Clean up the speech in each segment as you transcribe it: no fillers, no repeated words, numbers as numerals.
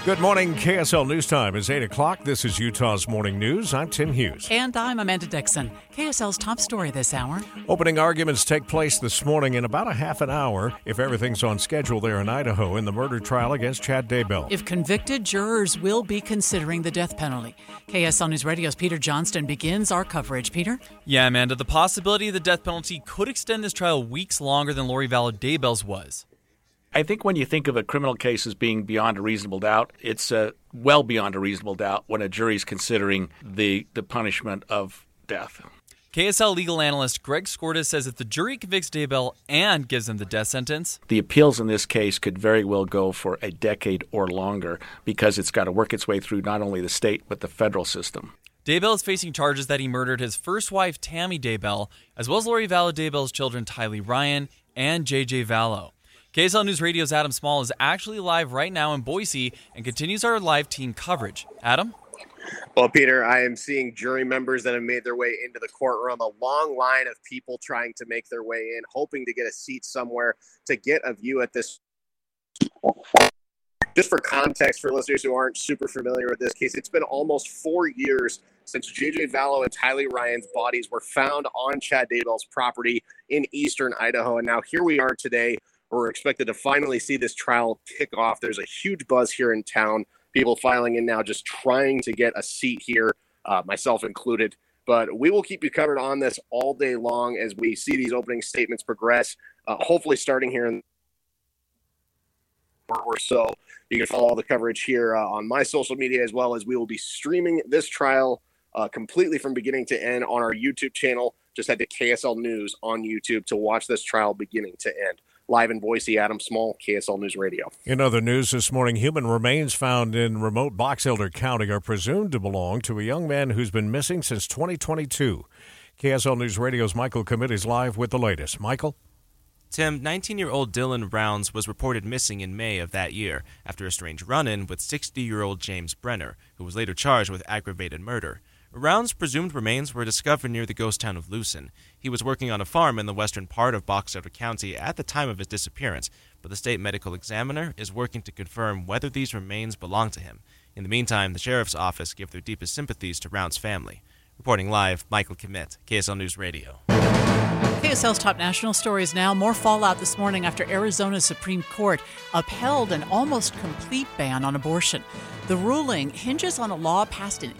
Good morning. KSL News Time is 8 o'clock. This is Utah's Morning News. I'm Tim Hughes. And I'm Amanda Dixon. KSL's top story this hour. Opening arguments take place this morning in about a half an hour, if everything's on schedule there in Idaho, in the murder trial against Chad Daybell. If convicted, jurors will be considering the death penalty. KSL News Radio's Peter Johnston begins our coverage. Peter? Yeah, Amanda, the possibility of the death penalty could extend this trial weeks longer than Lori Vallow Daybell's was. I think when you think of a criminal case as being beyond a reasonable doubt, it's well beyond a reasonable doubt when a jury's considering the punishment of death. KSL legal analyst Greg Skorda says if the jury convicts Daybell and gives him the death sentence, the appeals in this case could very well go for a decade or longer because it's got to work its way through not only the state but the federal system. Daybell is facing charges that he murdered his first wife, Tammy Daybell, as well as Lori Vallow Daybell's children, Tylee Ryan and JJ Vallow. KSL News Radio's Adam Small is actually live right now in Boise and continues our live team coverage. Adam? Well, Peter, I am seeing jury members that have made their way into the courtroom, a long line of people trying to make their way in, hoping to get a seat somewhere to get a view at this. Just for context, for listeners who aren't super familiar with this case, it's been almost 4 years since JJ Vallow and Tylee Ryan's bodies were found on Chad Daybell's property in eastern Idaho. And now here we are today. We're expected to finally see this trial kick off. There's a huge buzz here in town. People filing in now, just trying to get a seat here, myself included. But we will keep you covered on this all day long as we see these opening statements progress, hopefully starting here in or so. You can follow all the coverage here on my social media, as well as we will be streaming this trial completely from beginning to end on our YouTube channel. Just head to KSL News on YouTube to watch this trial beginning to end. Live in Boise, Adam Small, KSL News Radio. In other news this morning, human remains found in remote Box Elder County are presumed to belong to a young man who's been missing since 2022. KSL News Radio's Michael Commit is live with the latest. Michael? Tim, 19-year-old Dylan Rounds was reported missing in May of that year after a strange run-in with 60-year-old James Brenner, who was later charged with aggravated murder. Rounds' presumed remains were discovered near the ghost town of Lucin. He was working on a farm in the western part of Box Elder County at the time of his disappearance, but the state medical examiner is working to confirm whether these remains belong to him. In the meantime, the sheriff's office gave their deepest sympathies to Rounds' family. Reporting live, Michael Commit, KSL News Radio. KSL's top national stories now. More fallout this morning after Arizona's Supreme Court upheld an almost complete ban on abortion. The ruling hinges on a law passed in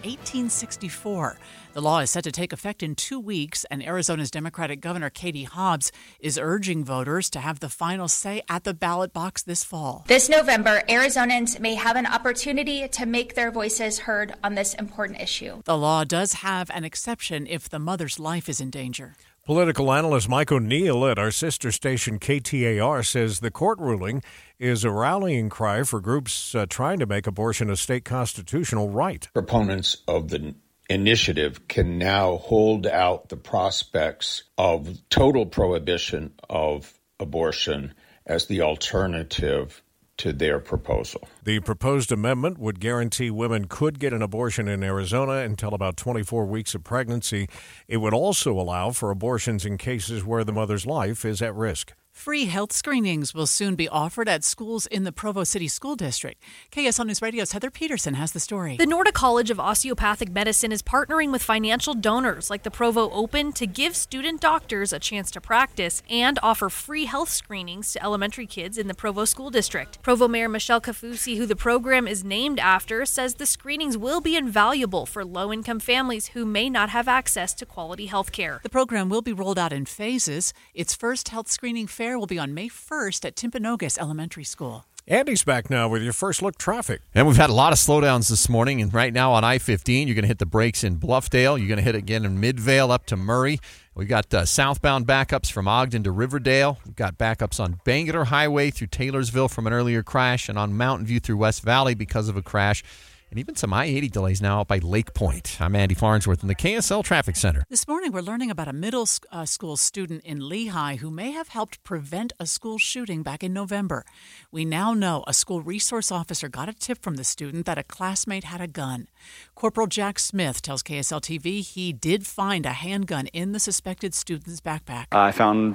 1864. The law is set to take effect in 2 weeks, and Arizona's Democratic Governor Katie Hobbs is urging voters to have the final say at the ballot box this fall. This November, Arizonans may have an opportunity to make their voices heard on this important issue. The law does have an exception if the mother's life is in danger. Political analyst Mike O'Neill at our sister station KTAR says the court ruling is a rallying cry for groups trying to make abortion a state constitutional right. Proponents of the initiative can now hold out the prospects of total prohibition of abortion as the alternative to their proposal. The proposed amendment would guarantee women could get an abortion in Arizona until about 24 weeks of pregnancy. It would also allow for abortions in cases where the mother's life is at risk. Free health screenings will soon be offered at schools in the Provo City School District. KSL News Radio's Heather Peterson has the story. The Nordic College of Osteopathic Medicine is partnering with financial donors like the Provo Open to give student doctors a chance to practice and offer free health screenings to elementary kids in the Provo School District. Provo Mayor Michelle Kafusi, who the program is named after, says the screenings will be invaluable for low-income families who may not have access to quality health care. The program will be rolled out in phases. Its first health screening fair will be on May 1st at Timpanogos Elementary School. Andy's back now with your first look traffic. And we've had a lot of slowdowns this morning. And right now on I-15, you're going to hit the brakes in Bluffdale. You're going to hit again in Midvale up to Murray. We've got southbound backups from Ogden to Riverdale. We've got backups on Bangerter Highway through Taylorsville from an earlier crash, and on Mountain View through West Valley because of a crash. And even some I-80 delays now out by Lake Point. I'm Andy Farnsworth in the KSL Traffic Center. This morning, we're learning about a middle school student in Lehigh who may have helped prevent a school shooting back in November. We now know a school resource officer got a tip from the student that a classmate had a gun. Corporal Jack Smith tells KSL TV he did find a handgun in the suspected student's backpack. I found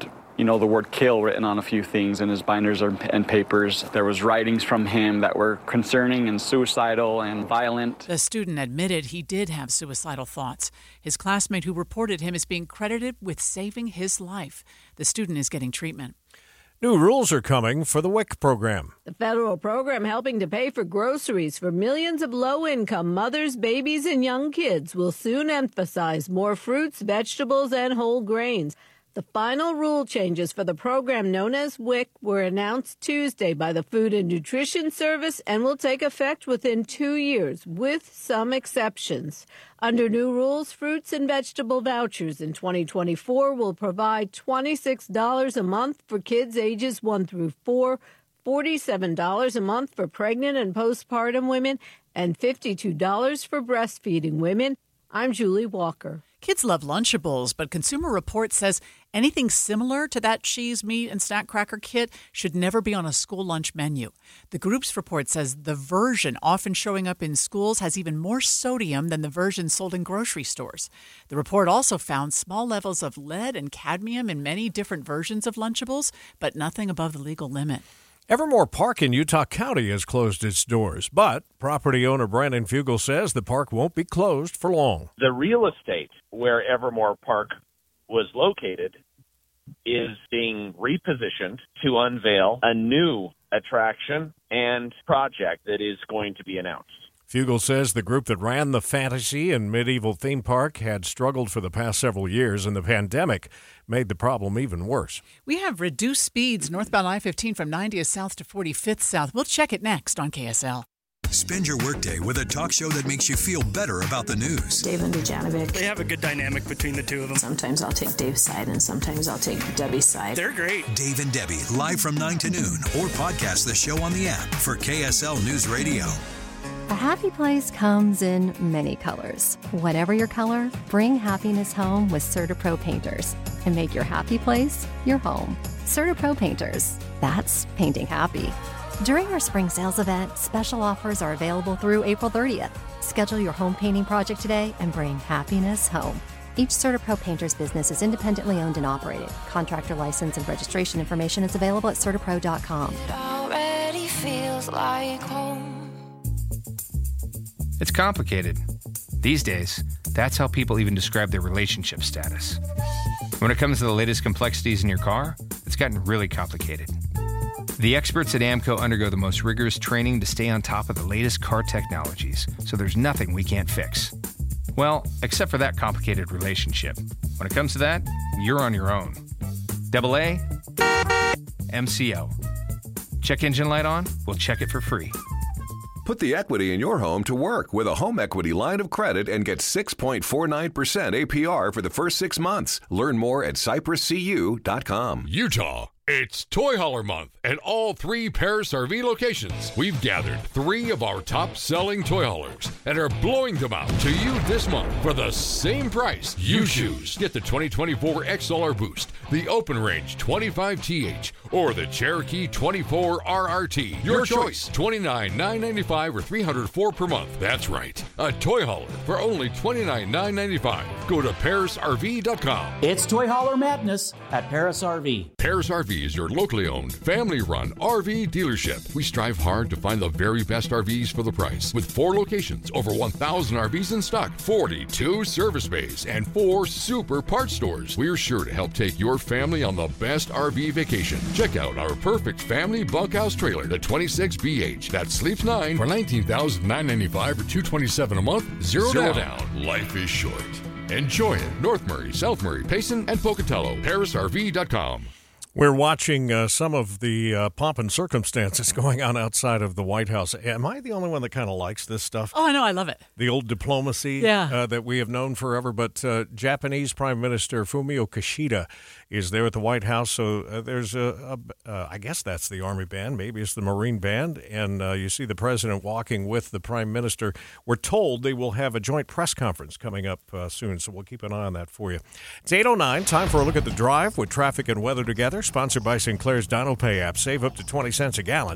the word kill written on a few things in his binders and papers. There was writings from him that were concerning and suicidal and violent. The student admitted he did have suicidal thoughts. His classmate who reported him is being credited with saving his life. The student is getting treatment. New rules are coming for the WIC program. The federal program helping to pay for groceries for millions of low-income mothers, babies, and young kids will soon emphasize more fruits, vegetables, and whole grains. The final rule changes for the program known as WIC were announced Tuesday by the Food and Nutrition Service and will take effect within 2 years, with some exceptions. Under new rules, fruits and vegetable vouchers in 2024 will provide $26 a month for kids ages 1 through 4, $47 a month for pregnant and postpartum women, and $52 for breastfeeding women. I'm Julie Walker. Kids love Lunchables, but Consumer Reports says anything similar to that cheese, meat, and snack cracker kit should never be on a school lunch menu. The group's report says the version often showing up in schools has even more sodium than the version sold in grocery stores. The report also found small levels of lead and cadmium in many different versions of Lunchables, but nothing above the legal limit. Evermore Park in Utah County has closed its doors, but property owner Brandon Fugel says the park won't be closed for long. The real estate where Evermore Park was located is being repositioned to unveil a new attraction and project that is going to be announced. Fugel says the group that ran the fantasy and medieval theme park had struggled for the past several years, and the pandemic made the problem even worse. We have reduced speeds northbound I-15 from 90th South to 45th South. We'll check it next on KSL. Spend your workday with a talk show that makes you feel better about the news. Dave and Dujanovic. They have a good dynamic between the two of them. Sometimes I'll take Dave's side and sometimes I'll take Debbie's side. They're great. Dave and Debbie, live from 9 to noon, or podcast the show on the app for KSL News Radio. A happy place comes in many colors. Whatever your color, bring happiness home with CertaPro Painters and make your happy place your home. CertaPro Painters, that's painting happy. During our spring sales event, special offers are available through April 30th. Schedule your home painting project today and bring happiness home. Each CertaPro Painters business is independently owned and operated. Contractor license and registration information is available at CertaPro.com. It already feels like home. It's complicated. These days, that's how people even describe their relationship status. When it comes to the latest complexities in your car, it's gotten really complicated. The experts at AAMCO undergo the most rigorous training to stay on top of the latest car technologies, so there's nothing we can't fix. Well, except for that complicated relationship. When it comes to that, you're on your own. AA, MCO. Check engine light on? We'll check it for free. Put the equity in your home to work with a home equity line of credit and get 6.49% APR for the first 6 months. Learn more at cypresscu.com. Utah. It's Toy Hauler Month at all 3 Paris RV locations. We've gathered 3 of our top-selling toy haulers and are blowing them out to you this month for the same price you choose. Get the 2024 XLR Boost, the Open Range 25TH, or the Cherokee 24 RRT. Your choice, $29,995 or $304 per month. That's right, a toy hauler for only $29,995. Go to ParisRV.com. It's Toy Hauler Madness at Paris RV. Paris RV is your locally owned, family-run RV dealership. We strive hard to find the very best RVs for the price. With 4 locations, over 1,000 RVs in stock, 42 service bays, and 4 super parts stores. We're sure to help take your family on the best RV vacation. Check out our perfect family bunkhouse trailer, the 26BH. That sleeps 9 for $19,995 or $227 a month. Zero down. Life is short. Enjoy it. North Murray, South Murray, Payson, and Pocatello. ParisRV.com. We're watching some of the pomp and circumstances going on outside of the White House. Am I the only one that kind of likes this stuff? Oh, I know. I love it. The old diplomacy that we have known forever. But Japanese Prime Minister Fumio Kishida is there at the White House. So there's I guess that's the Army band. Maybe it's the Marine band. And you see the president walking with the Prime Minister. We're told they will have a joint press conference coming up soon. So we'll keep an eye on that for you. It's 8:09. Time for a look at the drive with traffic and weather together. Sponsored by Sinclair's Dino Pay app. Save up to 20 cents a gallon.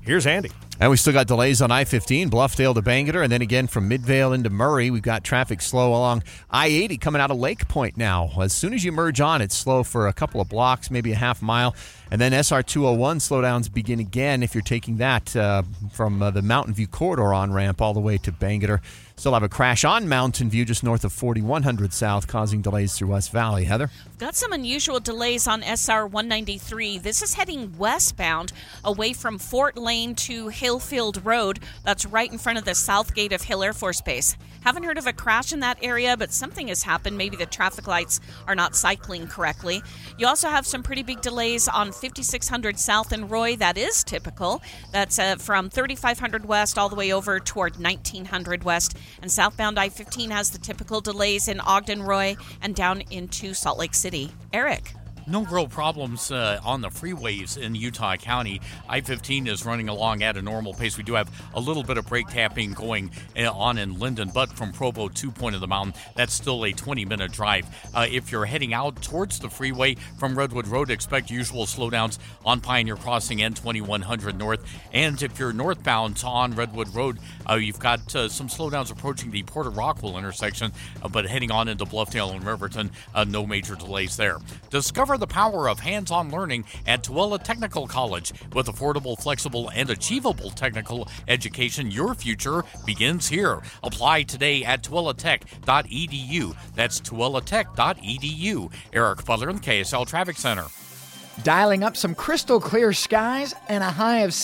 Here's Andy. And we still got delays on I-15, Bluffdale to Bangor, and then again from Midvale into Murray. We've got traffic slow along I-80 coming out of Lake Point now. As soon as you merge on, it's slow for a couple of blocks, maybe a half mile. And then SR201 slowdowns begin again if you're taking that from the Mountain View Corridor on-ramp all the way to Bangor. Still have a crash on Mountain View just north of 4100 South, causing delays through West Valley. Heather? Got some unusual delays on SR 193. This is heading westbound away from Fort Lane to Hillfield Road. That's right in front of the south gate of Hill Air Force Base. Haven't heard of a crash in that area, but something has happened. Maybe the traffic lights are not cycling correctly. You also have some pretty big delays on 5600 South in Roy. That is typical. That's from 3500 West all the way over toward 1900 West. And southbound I-15 has the typical delays in Ogden, Roy, and down into Salt Lake City. Eric? No real problems on the freeways in Utah County. I-15 is running along at a normal pace. We do have a little bit of brake tapping going on in Linden, but from Provo to Point of the Mountain, that's still a 20-minute drive. If you're heading out towards the freeway from Redwood Road, expect usual slowdowns on Pioneer Crossing and 2100 North. And if you're northbound on Redwood Road, you've got some slowdowns approaching the Porter Rockwell intersection, but heading on into Bluffdale and Riverton, no major delays there. Discover the power of hands-on learning at Tooele Technical College. With affordable, flexible, and achievable technical education, your future begins here. Apply today at TooeleTech.edu. That's TooeleTech.edu. Eric Butler in the KSL Traffic Center. Dialing up some crystal clear skies and a high of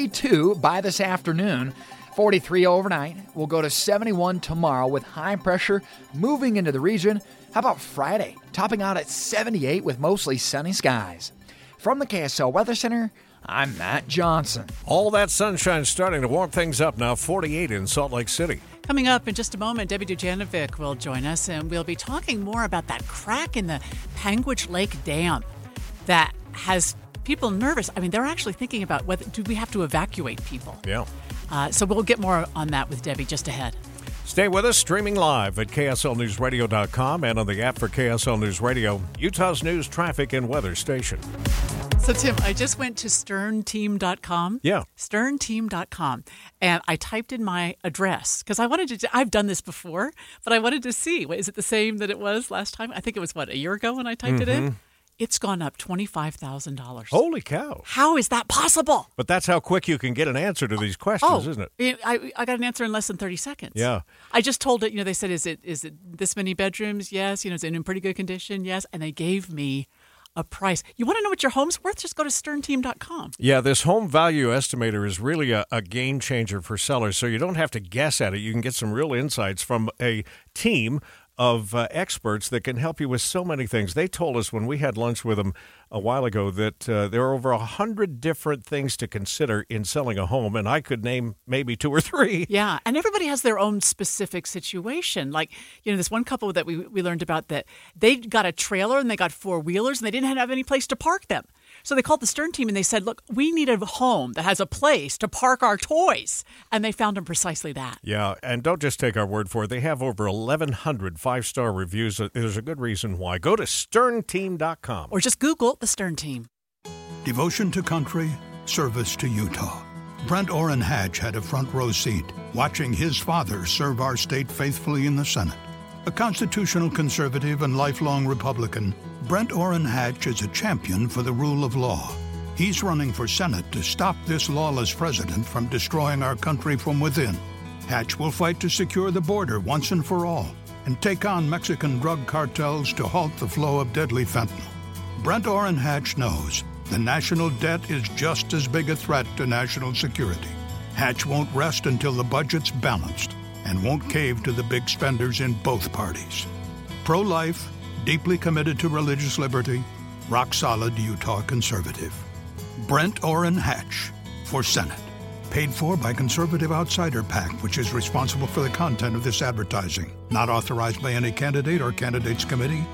62 by this afternoon. 43 overnight. We'll go to 71 tomorrow with high pressure moving into the region. How about Friday, topping out at 78 with mostly sunny skies? From the KSL Weather Center, I'm Matt Johnson. All that sunshine starting to warm things up now, 48 in Salt Lake City. Coming up in just a moment, Debbie Dujanovic will join us, and we'll be talking more about that crack in the Panguitch Lake Dam that has people nervous. I mean, they're actually thinking about whether do we have to evacuate people. Yeah. So we'll get more on that with Debbie just ahead. Stay with us, streaming live at KSLNewsRadio.com and on the app for KSL News Radio, Utah's news, traffic, and weather station. So, Tim, I just went to sternteam.com. Yeah. Sternteam.com. And I typed in my address because I wanted to, I've done this before, but I wanted to see, is it the same that it was last time? I think it was, a year ago when I typed it in? It's gone up $25,000. Holy cow. How is that possible? But that's how quick you can get an answer to these questions, isn't it? I got an answer in less than 30 seconds. Yeah. I just told it, they said, is it this many bedrooms? Yes. Is it in pretty good condition? Yes. And they gave me a price. You want to know what your home's worth? Just go to sternteam.com. Yeah, this home value estimator is really a game changer for sellers, so you don't have to guess at it. You can get some real insights from a team of experts that can help you with so many things. They told us when we had lunch with them a while ago that there are over 100 different things to consider in selling a home, and I could name maybe 2 or 3. Yeah, and everybody has their own specific situation. Like, this one couple that we learned about that they got a trailer and they got 4-wheelers and they didn't have any place to park them. So they called the Stern team and they said, look, we need a home that has a place to park our toys. And they found them precisely that. Yeah, and don't just take our word for it. They have over 1,100 5-star reviews. There's a good reason why. Go to sternteam.com. Or just Google the Stern Team. Devotion to country, service to Utah. Brent Orrin Hatch had a front row seat, watching his father serve our state faithfully in the Senate. A constitutional conservative and lifelong Republican, Brent Orrin Hatch is a champion for the rule of law. He's running for Senate to stop this lawless president from destroying our country from within. Hatch will fight to secure the border once and for all and take on Mexican drug cartels to halt the flow of deadly fentanyl. Brent Orrin Hatch knows the national debt is just as big a threat to national security. Hatch won't rest until the budget's balanced and won't cave to the big spenders in both parties. Pro-life, deeply committed to religious liberty, rock-solid Utah conservative. Brent Orrin Hatch for Senate. Paid for by Conservative Outsider PAC, which is responsible for the content of this advertising. Not authorized by any candidate or candidates committee.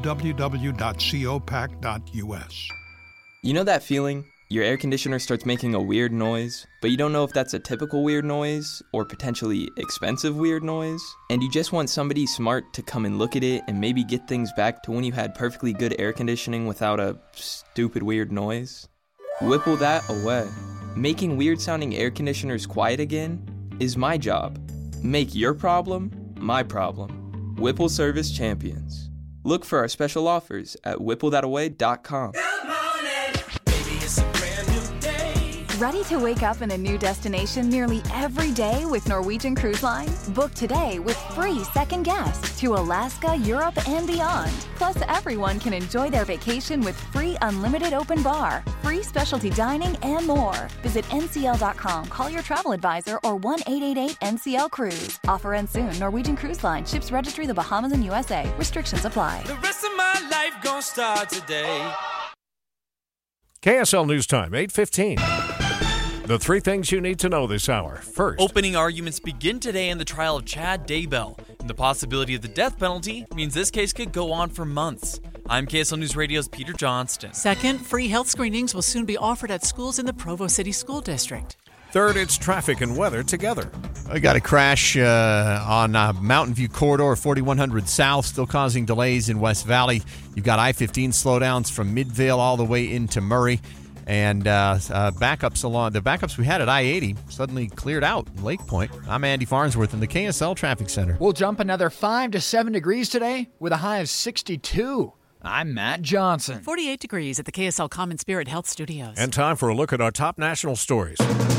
www.copac.us. You know that feeling? Your air conditioner starts making a weird noise, but you don't know if that's a typical weird noise or potentially expensive weird noise, and you just want somebody smart to come and look at it and maybe get things back to when you had perfectly good air conditioning without a stupid weird noise? Whipple that away. Making weird-sounding air conditioners quiet again is my job. Make your problem my problem. Whipple Service Champions. Look for our special offers at whipplethataway.com. Ready to wake up in a new destination nearly every day with Norwegian Cruise Line? Book today with free second guests to Alaska, Europe, and beyond. Plus, everyone can enjoy their vacation with free unlimited open bar, free specialty dining, and more. Visit ncl.com, call your travel advisor, or 1-888-NCL-CRUISE. Offer ends soon. Norwegian Cruise Line. Ships registry the Bahamas and USA. Restrictions apply. The rest of my life gonna start today. KSL News Time, 8:15. The three things you need to know this hour. First, opening arguments begin today in the trial of Chad Daybell. And the possibility of the death penalty means this case could go on for months. I'm KSL News Radio's Peter Johnston. Second, free health screenings will soon be offered at schools in the Provo City School District. Third, it's traffic and weather together. I got a crash on Mountain View Corridor, 4100 South, still causing delays in West Valley. You've got I-15 slowdowns from Midvale all the way into Murray. And backups along the backups we had at I-80 suddenly cleared out in Lake Point. I'm Andy Farnsworth in the KSL Traffic Center. We'll jump another 5 to 7 degrees today with a high of 62. I'm Matt Johnson. 48 degrees at the KSL Common Spirit Health Studios. And time for a look at our top national stories.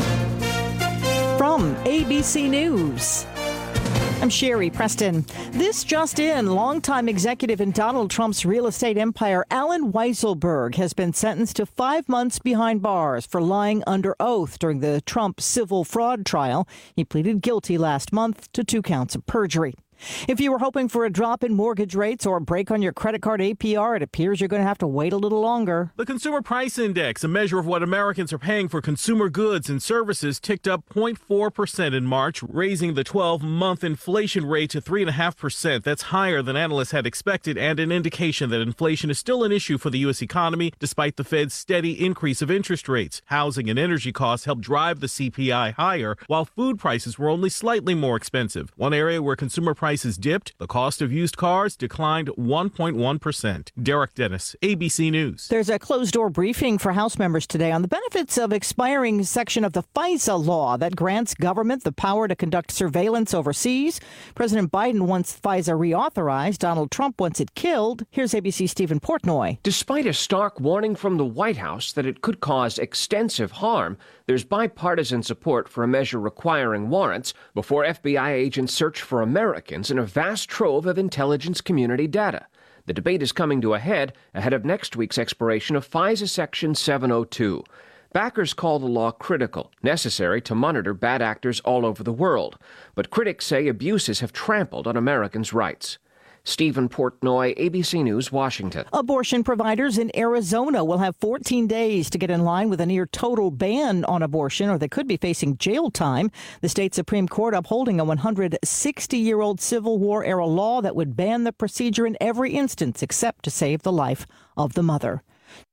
From ABC News, I'm Sherry Preston. This just in, longtime executive in Donald Trump's real estate empire, Alan Weisselberg, has been sentenced to 5 months behind bars for lying under oath during the Trump civil fraud trial. He pleaded guilty last month to 2 counts of perjury. If you were hoping for a drop in mortgage rates or a break on your credit card APR, it appears you're going to have to wait a little longer. The Consumer Price Index, a measure of what Americans are paying for consumer goods and services, ticked up 0.4% in March, raising the 12-month inflation rate to 3.5%. That's higher than analysts had expected and an indication that inflation is still an issue for the U.S. economy, despite the Fed's steady increase of interest rates. Housing and energy costs helped drive the CPI higher, while food prices were only slightly more expensive. One area where consumer prices dipped, the cost of used cars declined 1.1%. Derek Dennis, ABC News. There's a closed-door briefing for House members today on the benefits of expiring section of the FISA law that grants government the power to conduct surveillance overseas. President Biden wants FISA reauthorized. Donald Trump wants it killed. Here's ABC's Stephen Portnoy. Despite a stark warning from the White House that it could cause extensive harm, there's bipartisan support for a measure requiring warrants before FBI agents search for Americans in a vast trove of intelligence community data. The debate is coming to a head ahead of next week's expiration of FISA Section 702. Backers call the law critical, necessary to monitor bad actors all over the world. But critics say abuses have trampled on Americans' rights. Stephen Portnoy, ABC News, Washington. Abortion providers in Arizona will have 14 days to get in line with a near total ban on abortion, or they could be facing jail time. The state Supreme Court upholding a 160-year-old Civil War-era law that would ban the procedure in every instance except to save the life of the mother.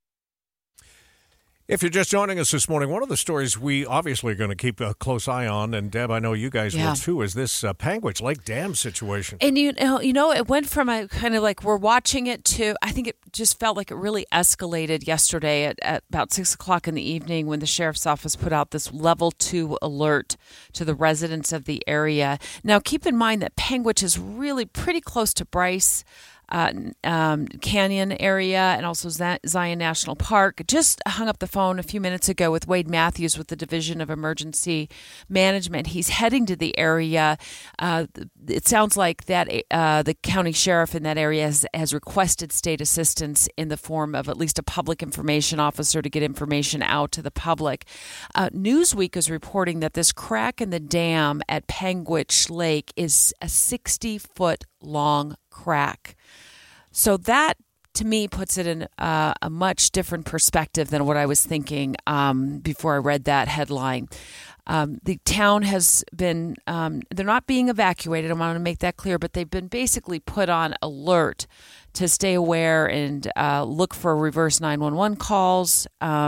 If you're just joining us this morning, one of the stories we obviously are going to keep a close eye on, and Deb, I know you guys will too, is this Panguitch Lake Dam situation. And you know, it went from a kind of like we're watching it to, I think it just felt like it really escalated yesterday at about 6 o'clock in the evening when the sheriff's office put out this level 2 alert to the residents of the area. Now, keep in mind that Panguitch is really pretty close to Bryce Canyon area and also Zion National Park. Just hung up the phone a few minutes ago with Wade Matthews with the Division of Emergency Management. He's heading to the area. It sounds like that the county sheriff in that area has requested state assistance in the form of at least a public information officer to get information out to the public. Newsweek is reporting that this crack in the dam at Panguitch Lake is a 60-foot long crack. So that, to me, puts it in a much different perspective than what I was thinking before I read that headline. The town has been, they're not being evacuated, I want to make that clear, but they've been basically put on alert to stay aware and look for reverse 911 calls,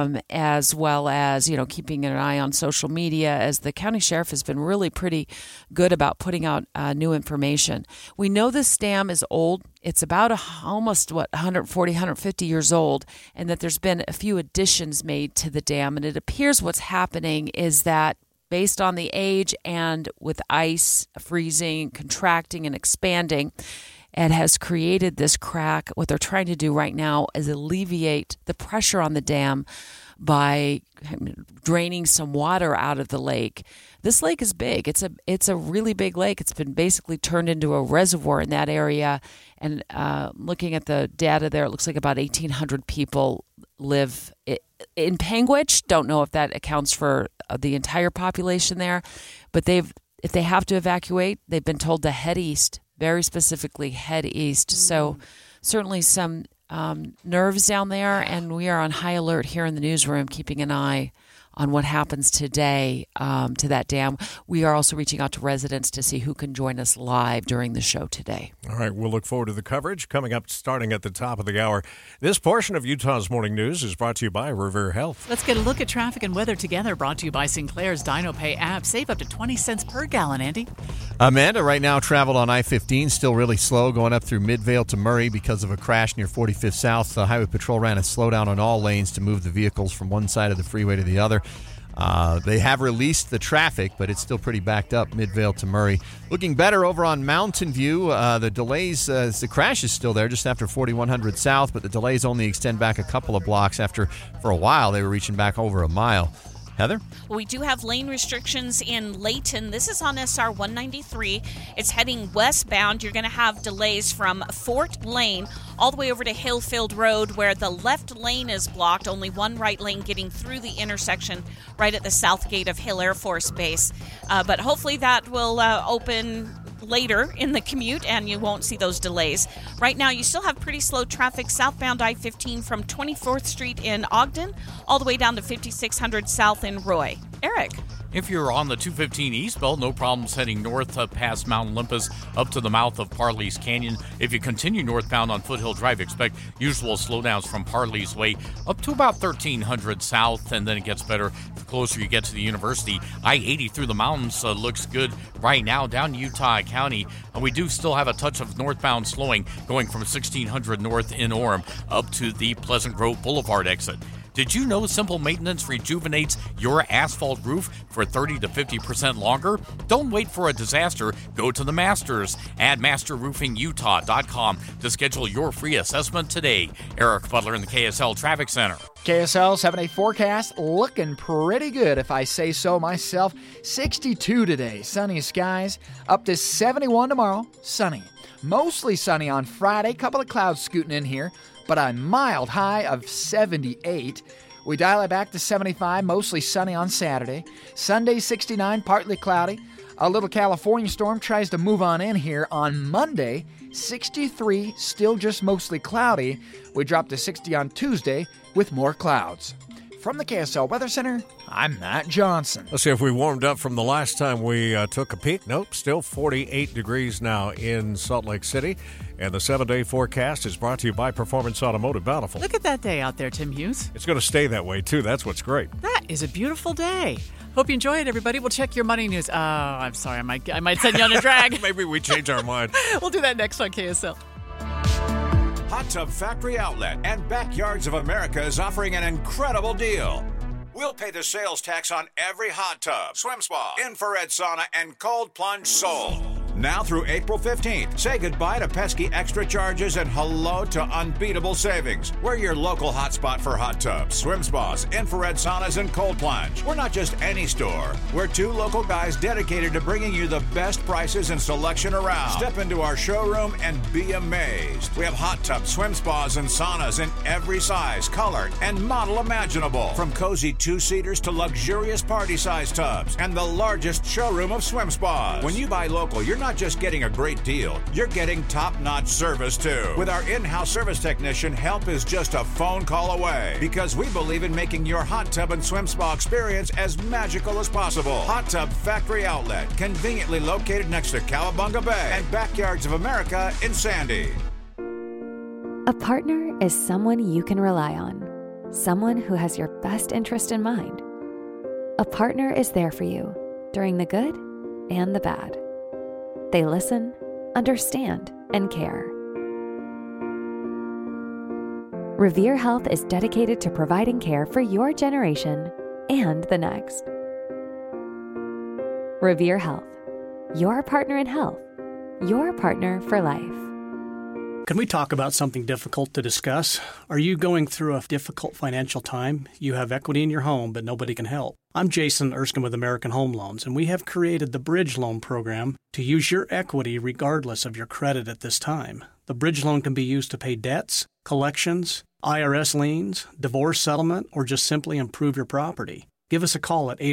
as well as, keeping an eye on social media, as the county sheriff has been really pretty good about putting out new information. We know this dam is old. It's about almost 140, 150 years old, and that there's been a few additions made to the dam. And it appears what's happening is that based on the age and with ice freezing, contracting, and expanding, it has created this crack. What they're trying to do right now is alleviate the pressure on the dam by draining some water out of the lake. This lake is big. It's a really big lake. It's been basically turned into a reservoir in that area. And looking at the data there, it looks like about 1,800 people live in Panguitch. Don't know if that accounts for the entire population there, but if they have to evacuate, they've been told to head east, very specifically head east. So certainly some nerves down there, and we are on high alert here in the newsroom, keeping an eye on what happens today to that dam. We are also reaching out to residents to see who can join us live during the show today. All right, we'll look forward to the coverage coming up starting at the top of the hour. This portion of Utah's Morning News is brought to you by Revere Health. Let's get a look at traffic and weather together, brought to you by Sinclair's DinoPay app. Save up to 20 cents per gallon, Andy. Amanda, right now traveled on I-15, still really slow, going up through Midvale to Murray because of a crash near 45th South. The Highway Patrol ran a slowdown on all lanes to move the vehicles from one side of the freeway to the other. They have released the traffic, but it's still pretty backed up, Midvale to Murray. Looking better over on Mountain View. The delays, the crash is still there just after 4100 South, but the delays only extend back a couple of blocks after, for a while, they were reaching back over a mile. Heather? Well, we do have lane restrictions in Layton. This is on SR 193. It's heading westbound. You're going to have delays from Fort Lane all the way over to Hillfield Road, where the left lane is blocked. Only one right lane getting through the intersection right at the south gate of Hill Air Force Base. But hopefully that will open later in the commute and you won't see those delays. Right now, you still have pretty slow traffic southbound I-15 from 24th Street in Ogden all the way down to 5600 South in Roy. Eric? If you're on the 215 eastbound, no problems heading north past Mount Olympus up to the mouth of Parley's Canyon. If you continue northbound on Foothill Drive, expect usual slowdowns from Parley's Way up to about 1300 south, and then it gets better the closer you get to the university. I-80 through the mountains looks good right now down Utah County. We do still have a touch of northbound slowing going from 1600 north in Orem up to the Pleasant Grove Boulevard exit. Did you know Simple Maintenance rejuvenates your asphalt roof for 30 to 50% longer? Don't wait for a disaster. Go to the Masters at masterroofingutah.com to schedule your free assessment today. Eric Butler in the KSL Traffic Center. KSL 7-day forecast looking pretty good, if I say so myself. 62 today, sunny skies. Up to 71 tomorrow, sunny. Mostly sunny on Friday, couple of clouds scooting in here, but a mild high of 78. We dial it back to 75, mostly sunny on Saturday. Sunday, 69, partly cloudy. A little California storm tries to move on in here on Monday. 63, still just mostly cloudy. We drop to 60 on Tuesday with more clouds. From the KSL Weather Center, I'm Matt Johnson. Let's see if we warmed up from the last time we took a peek. Nope, still 48 degrees now in Salt Lake City. And the 7-day forecast is brought to you by Performance Automotive Bountiful. Look at that day out there, Tim Hughes. It's going to stay that way, too. That's what's great. That is a beautiful day. Hope you enjoy it, everybody. We'll check your money news. Oh, I'm sorry. I might send you on a drag. Maybe we change our mind. We'll do that next on KSL. Hot Tub Factory Outlet and Backyards of America is offering an incredible deal. We'll pay the sales tax on every hot tub, swim spa, infrared sauna, and cold plunge sold. Now through April 15th, say goodbye to pesky extra charges and hello to unbeatable savings. We're your local hotspot for hot tubs, swim spas, infrared saunas, and cold plunge. We're not just any store. We're two local guys dedicated to bringing you the best prices and selection around. Step into our showroom and be amazed. We have hot tubs, swim spas, and saunas in every size, color, and model imaginable. From cozy two-seaters to luxurious party-size tubs and the largest showroom of swim spas. When you buy local, you're not just getting a great deal, you're getting top-notch service too. With our in-house service technician, help is just a phone call away, because we believe in making your hot tub and swim spa experience as magical as possible. Hot Tub Factory Outlet, conveniently located next to Cowabunga Bay and Backyards of America in Sandy. A partner is someone you can rely on, someone who has your best interest in mind. A partner is there for you during the good and the bad. They listen, understand, and care. Revere Health is dedicated to providing care for your generation and the next. Revere Health, your partner in health, your partner for life. Can we talk about something difficult to discuss? Are you going through a difficult financial time? You have equity in your home, but nobody can help. I'm Jason Erskine with American Home Loans, and we have created the Bridge Loan Program to use your equity regardless of your credit at this time. The Bridge Loan can be used to pay debts, collections, IRS liens, divorce settlement, or just simply improve your property. Give us a call at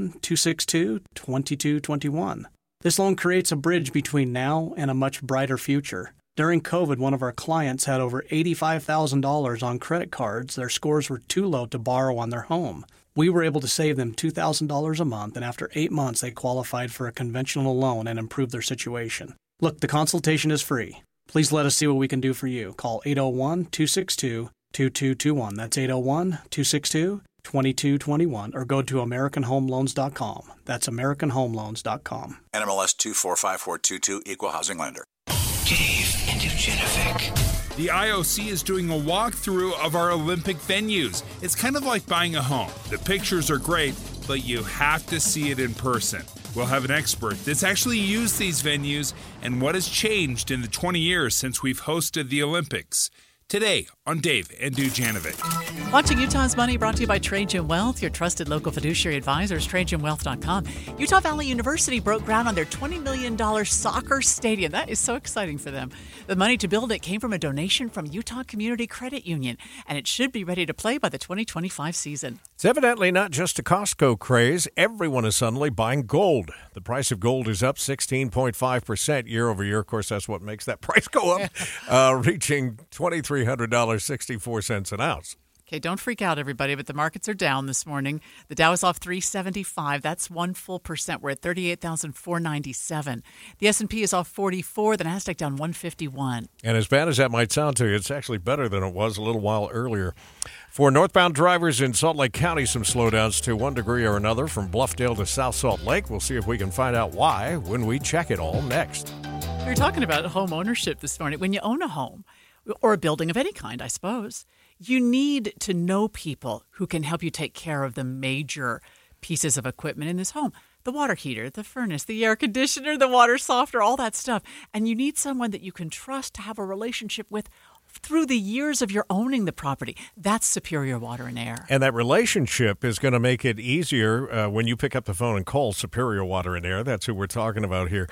801-262-2221. This loan creates a bridge between now and a much brighter future. During COVID, one of our clients had over $85,000 on credit cards. Their scores were too low to borrow on their home. We were able to save them $2,000 a month, and after 8 months, they qualified for a conventional loan and improved their situation. Look, the consultation is free. Please let us see what we can do for you. Call 801-262-2221. That's 801-262-2221, or go to AmericanHomeLoans.com. That's AmericanHomeLoans.com. NMLS 245422, Equal Housing Lender. Dave and Dujanovic. The IOC is doing a walkthrough of our Olympic venues. It's kind of like buying a home. The pictures are great, but you have to see it in person. We'll have an expert that's actually used these venues and what has changed in the 20 years since we've hosted the Olympics. Today on Dave and Dujanovic. Watching Utah's Money brought to you by Trajan Wealth, your trusted local fiduciary advisors, TrajanWealth.com. Utah Valley University broke ground on their $20 million soccer stadium. That is so exciting for them. The money to build it came from a donation from Utah Community Credit Union, and it should be ready to play by the 2025 season. It's evidently not just a Costco craze. Everyone is suddenly buying gold. The price of gold is up 16.5% year over year. Of course, that's what makes that price go up, reaching $2,300.64 an ounce. Okay, don't freak out, everybody, but the markets are down this morning. The Dow is off 375. That's 1%. We're at 38,497. The S&P is off 44. The Nasdaq down 151. And as bad as that might sound to you, it's actually better than it was a little while earlier. For northbound drivers in Salt Lake County, some slowdowns to one degree or another from Bluffdale to South Salt Lake. We'll see if we can find out why when we check it all next. We were talking about home ownership this morning. When you own a home, or a building of any kind, I suppose, you need to know people who can help you take care of the major pieces of equipment in this home. The water heater, the furnace, the air conditioner, the water softener, all that stuff. And you need someone that you can trust to have a relationship with through the years of your owning the property. That's Superior Water and Air. And that relationship is going to make it easier when you pick up the phone and call Superior Water and Air. That's who we're talking about here.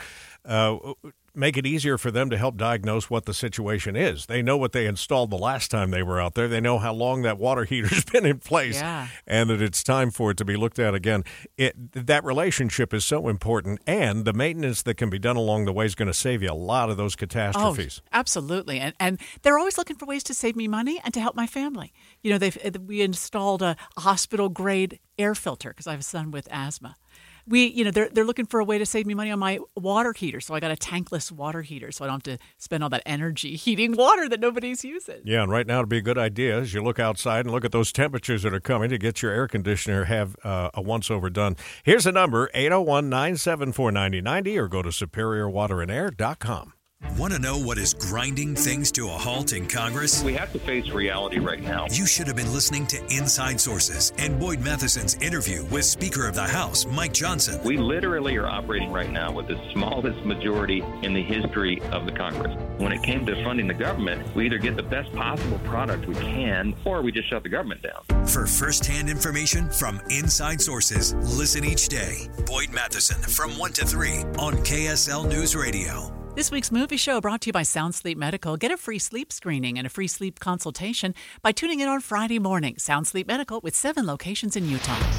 Make it easier for them to help diagnose what the situation is. They know what they installed the last time they were out there. They know how long that water heater's been in place, and that it's time for it to be looked at again. That relationship is so important, and the maintenance that can be done along the way is going to save you a lot of those catastrophes. Oh, absolutely. And they're always looking for ways to save me money and to help my family. You know, we installed a hospital-grade air filter because I have a son with asthma. They're looking for a way to save me money on my water heater, so I got a tankless water heater, so I don't have to spend all that energy heating water that nobody's using. Yeah, and right now it'd be a good idea as you look outside and look at those temperatures that are coming to get your air conditioner have a once-over done. Here's the number, 801-974-9090, or go to SuperiorWaterandAir.com. Want to know what is grinding things to a halt in Congress? We have to face reality right now. You should have been listening to Inside Sources and Boyd Matheson's interview with Speaker of the House, Mike Johnson. We literally are operating right now with the smallest majority in the history of the Congress. When it came to funding the government, we either get the best possible product we can, or we just shut the government down. For first-hand information from Inside Sources, listen each day. Boyd Matheson from 1 to 3 on KSL News Radio. This week's movie show brought to you by Sound Sleep Medical. Get a free sleep screening and a free sleep consultation by tuning in on Friday morning. Sound Sleep Medical with 7 locations in Utah.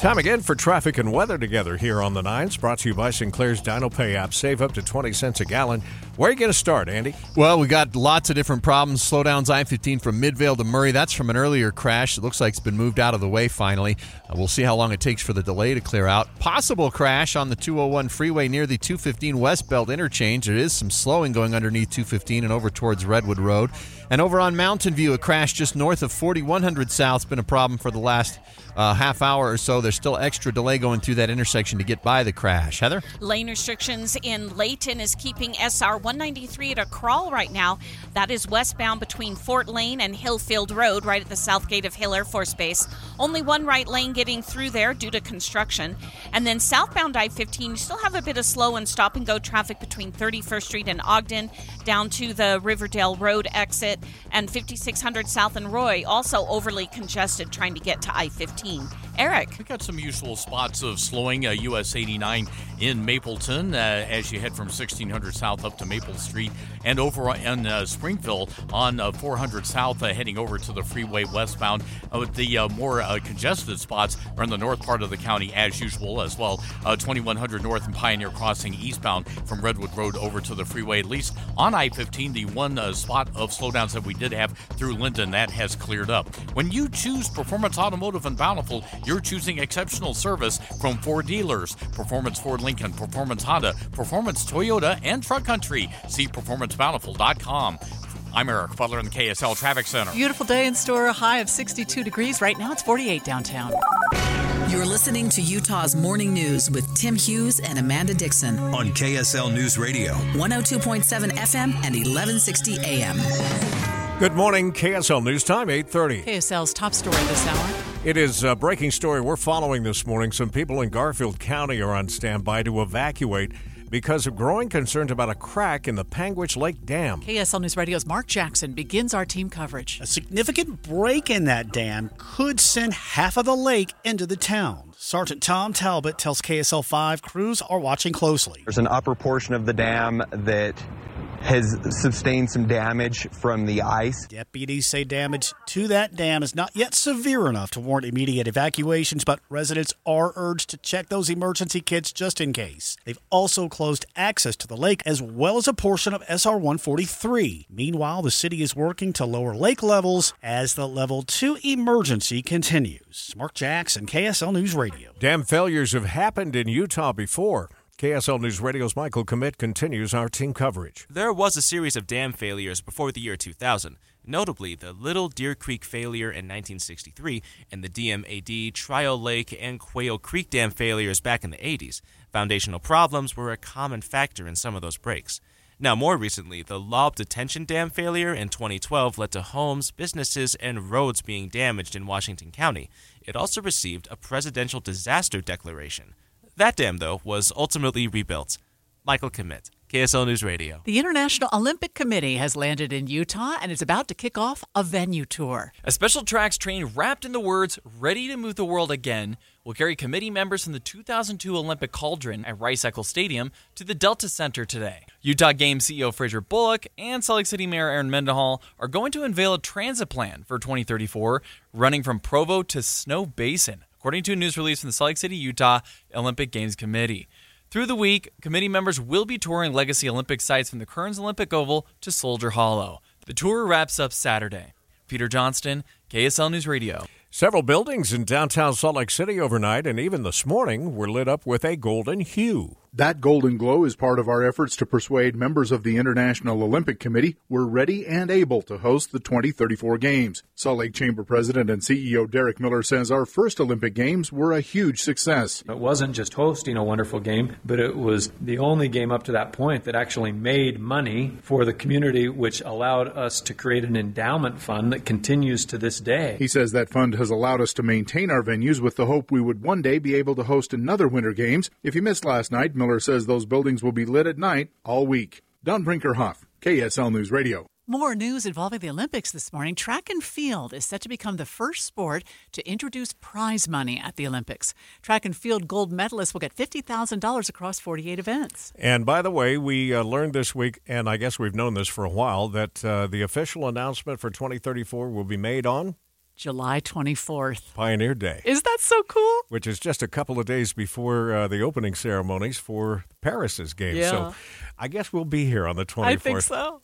Time again for traffic and weather together here on the Nines, brought to you by Sinclair's Dino Pay app. Save up to 20 cents a gallon. Where are you going to start, Andy? Well, we got lots of different problems. Slowdowns I-15 from Midvale to Murray. That's from an earlier crash. It looks like it's been moved out of the way finally. We'll see how long it takes for the delay to clear out. Possible crash on the 201 freeway near the 215 westbound interchange. There is some slowing going underneath 215 and over towards Redwood Road. And over on Mountain View, a crash just north of 4100 South has been a problem for the last half hour or so. There's still extra delay going through that intersection to get by the crash. Heather? Lane restrictions in Layton is keeping SR 193 at a crawl right now. That is westbound between Fort Lane and Hillfield Road, right at the south gate of Hill Air Force Base. Only one right lane getting through there due to construction. And then southbound I-15, you still have a bit of slow and stop-and-go traffic between 31st Street and Ogden, down to the Riverdale Road exit, and 5600 South and Roy, also overly congested trying to get to I-15. Eric? We got some usual spots of slowing. US 89 in Mapleton as you head from 1600 South up to Maple Street, and over in Springville on 400 South heading over to the freeway westbound. The more congested spots are in the north part of the county as usual as well. 2100 North and Pioneer Crossing eastbound from Redwood Road over to the freeway. At least on I-15, the one spot of slowdowns that we did have through Linden, that has cleared up. When you choose Performance Automotive and Bountiful, you're choosing exceptional service from 4 dealers: Performance Ford Lincoln, Performance Honda, Performance Toyota, and Truck Country. See performancebountiful.com. I'm Eric Butler in the KSL Traffic Center. Beautiful day in store, a high of 62 degrees. Right now it's 48 downtown. You're listening to Utah's Morning News with Tim Hughes and Amanda Dixon on KSL News Radio, 102.7 FM and 1160 AM. Good morning, KSL News Time, 8:30. KSL's top story this hour. It is a breaking story we're following this morning. Some people in Garfield County are on standby to evacuate because of growing concerns about a crack in the Panguitch Lake Dam. KSL News Radio's Mark Jackson begins our team coverage. A significant break in that dam could send half of the lake into the town. Sergeant Tom Talbot tells KSL 5 crews are watching closely. There's an upper portion of the dam that has sustained some damage from the ice. Deputies say damage to that dam is not yet severe enough to warrant immediate evacuations, but residents are urged to check those emergency kits just in case. They've also closed access to the lake as well as a portion of SR 143. Meanwhile, the city is working to lower lake levels as the level 2 emergency continues. Mark Jackson, KSL News Radio. Dam failures have happened in Utah before. KSL News Radio's Michael Commit continues our team coverage. There was a series of dam failures before the year 2000, notably the Little Deer Creek failure in 1963 and the DMAD, Trial Lake, and Quail Creek dam failures back in the 80s. Foundational problems were a common factor in some of those breaks. Now, more recently, the Lob Detention Dam failure in 2012 led to homes, businesses, and roads being damaged in Washington County. It also received a presidential disaster declaration. That dam, though, was ultimately rebuilt. Michael Commit, KSL News Radio. The International Olympic Committee has landed in Utah and is about to kick off a venue tour. A special tracks train wrapped in the words, "Ready to Move the World Again," will carry committee members from the 2002 Olympic Cauldron at Rice-Eccles Stadium to the Delta Center today. Utah Games CEO Fraser Bullock and Salt Lake City Mayor Aaron Mendenhall are going to unveil a transit plan for 2034, running from Provo to Snow Basin, according to a news release from the Salt Lake City, Utah Olympic Games Committee. Through the week, committee members will be touring legacy Olympic sites from the Kearns Olympic Oval to Soldier Hollow. The tour wraps up Saturday. Peter Johnston, KSL News Radio. Several buildings in downtown Salt Lake City overnight and even this morning were lit up with a golden hue. That golden glow is part of our efforts to persuade members of the International Olympic Committee we're ready and able to host the 2034 Games. Salt Lake Chamber President and CEO Derek Miller says our first Olympic Games were a huge success. It wasn't just hosting a wonderful game, but it was the only game up to that point that actually made money for the community, which allowed us to create an endowment fund that continues to this day. He says that fund has allowed us to maintain our venues with the hope we would one day be able to host another Winter Games. If you missed last night, Miller says those buildings will be lit at night all week. Don Brinker-Huff, KSL News Radio. More news involving the Olympics this morning. Track and field is set to become the first sport to introduce prize money at the Olympics. Track and field gold medalists will get $50,000 across 48 events. And by the way, we learned this week, and I guess we've known this for a while, that the official announcement for 2034 will be made on July 24th. Pioneer Day. Is that so cool? Which is just a couple of days before the opening ceremonies for Paris's game. Yeah. So I guess we'll be here on the 24th. I think so.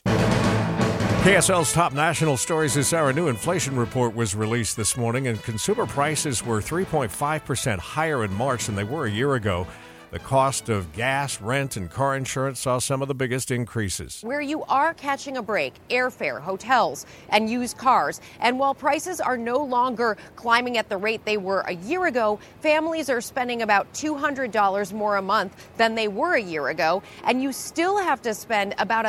KSL's top national stories this hour. A new inflation report was released this morning, and consumer prices were 3.5% higher in March than they were a year ago. The cost of gas, rent, and car insurance saw some of the biggest increases. Where you are catching a break, airfare, hotels, and used cars. And while prices are no longer climbing at the rate they were a year ago, families are spending about $200 more a month than they were a year ago. And you still have to spend about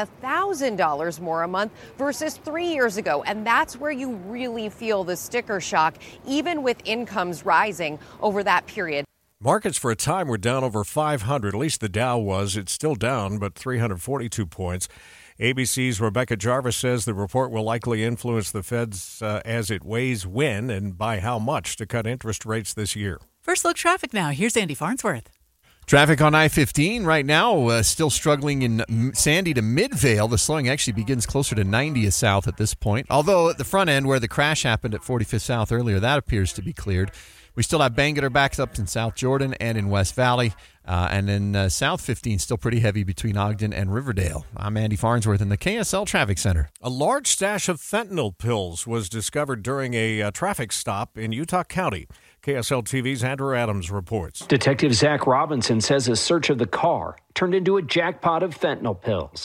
$1,000 more a month versus 3 years ago. And that's where you really feel the sticker shock, even with incomes rising over that period. Markets for a time were down over 500, at least the Dow was. It's still down, but 342 points. ABC's Rebecca Jarvis says the report will likely influence the Fed's as it weighs when and by how much to cut interest rates this year. First look traffic now. Here's Andy Farnsworth. Traffic on I-15 right now still struggling in Sandy to Midvale. The slowing actually begins closer to 90th South at this point. Although at the front end where the crash happened at 45th South earlier, that appears to be cleared. We still have Bangerter backs up in South Jordan and in West Valley. And then South 15 still pretty heavy between Ogden and Riverdale. I'm Andy Farnsworth in the KSL Traffic Center. A large stash of fentanyl pills was discovered during a traffic stop in Utah County. KSL TV's Andrew Adams reports. Detective Zach Robinson says a search of the car turned into a jackpot of fentanyl pills.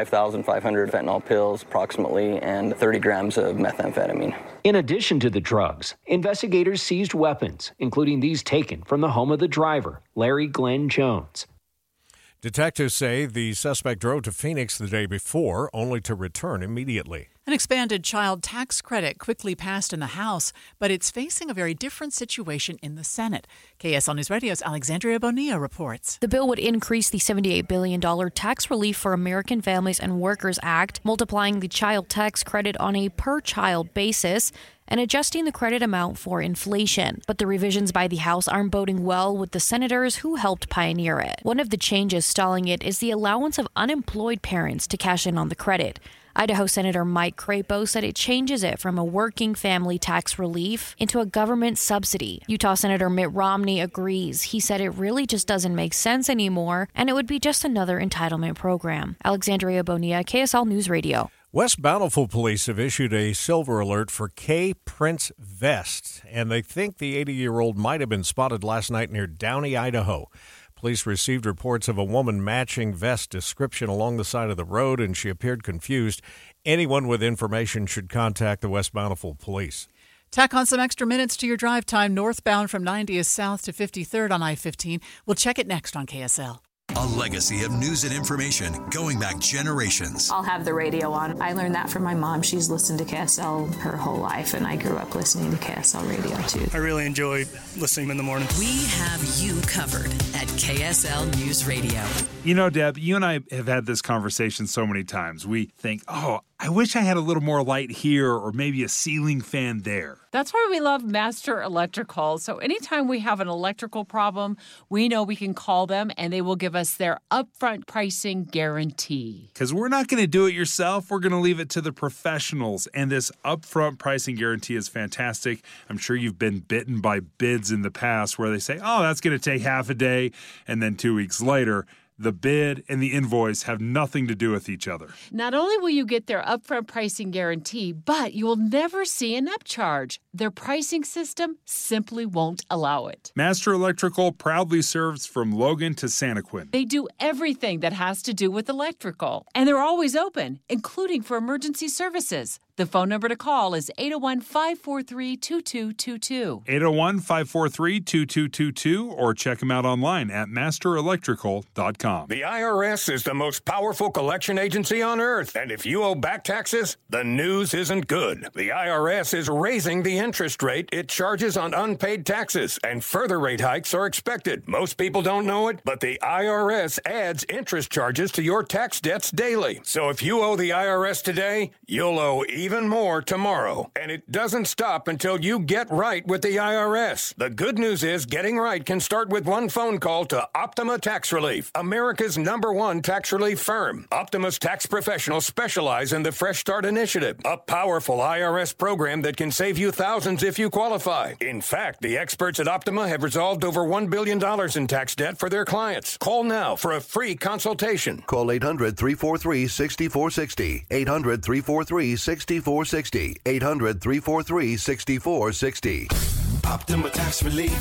5,500 fentanyl pills approximately and 30 grams of methamphetamine. In addition to the drugs, investigators seized weapons, including these taken from the home of the driver, Larry Glenn Jones. Detectives say the suspect drove to Phoenix the day before, only to return immediately. An expanded child tax credit quickly passed in the House, but it's facing a very different situation in the Senate. KSL News Radio's Alexandria Bonilla reports. The bill would increase the $78 billion Tax Relief for American Families and Workers Act, multiplying the child tax credit on a per-child basis and adjusting the credit amount for inflation. But the revisions by the House aren't boding well with the senators who helped pioneer it. One of the changes stalling it is the allowance of unemployed parents to cash in on the credit. Idaho Senator Mike Crapo said it changes it from a working family tax relief into a government subsidy. Utah Senator Mitt Romney agrees. He said it really just doesn't make sense anymore, and it would be just another entitlement program. Alexandria Bonilla, KSL News Radio. West Bountiful police have issued a silver alert for K. Prince Vest, and they think the 80-year-old might have been spotted last night near Downey, Idaho. Police received reports of a woman matching Vest's description along the side of the road, and she appeared confused. Anyone with information should contact the West Bountiful police. Tack on some extra minutes to your drive time northbound from 90th South to 53rd on I-15. We'll check it next on KSL. A legacy of news and information going back generations. I'll have the radio on. I learned that from my mom. She's listened to KSL her whole life, and I grew up listening to KSL radio, too. I really enjoy listening in the morning. We have you covered at KSL News Radio. You know, Deb, you and I have had this conversation so many times. We think, I wish I had a little more light here or maybe a ceiling fan there. That's why we love Master Electrical. So anytime we have an electrical problem, we know we can call them and they will give us their upfront pricing guarantee. Because we're not going to do it yourself. We're going to leave it to the professionals. And this upfront pricing guarantee is fantastic. I'm sure you've been bitten by bids in the past where they say, that's going to take half a day. And then 2 weeks later, the bid and the invoice have nothing to do with each other. Not only will you get their upfront pricing guarantee, but you will never see an upcharge. Their pricing system simply won't allow it. Master Electrical proudly serves from Logan to Santaquin. They do everything that has to do with electrical, and they're always open, including for emergency services. The phone number to call is 801-543-2222. 801-543-2222, or check them out online at masterelectrical.com. The IRS is the most powerful collection agency on earth, and if you owe back taxes, the news isn't good. The IRS is raising the interest rate it charges on unpaid taxes, and further rate hikes are expected. Most people don't know it, but the IRS adds interest charges to your tax debts daily. So if you owe the IRS today, you'll owe even even more tomorrow. And it doesn't stop until you get right with the IRS. The good news is getting right can start with one phone call to Optima Tax Relief, America's #1 tax relief firm. Optima's tax professionals specialize in the Fresh Start Initiative, a powerful IRS program that can save you thousands if you qualify. In fact, the experts at Optima have resolved over $1 billion in tax debt for their clients. Call now for a free consultation. Call 800-343-6460. 800-343-6460. 800-343-6460. Optima Tax Relief.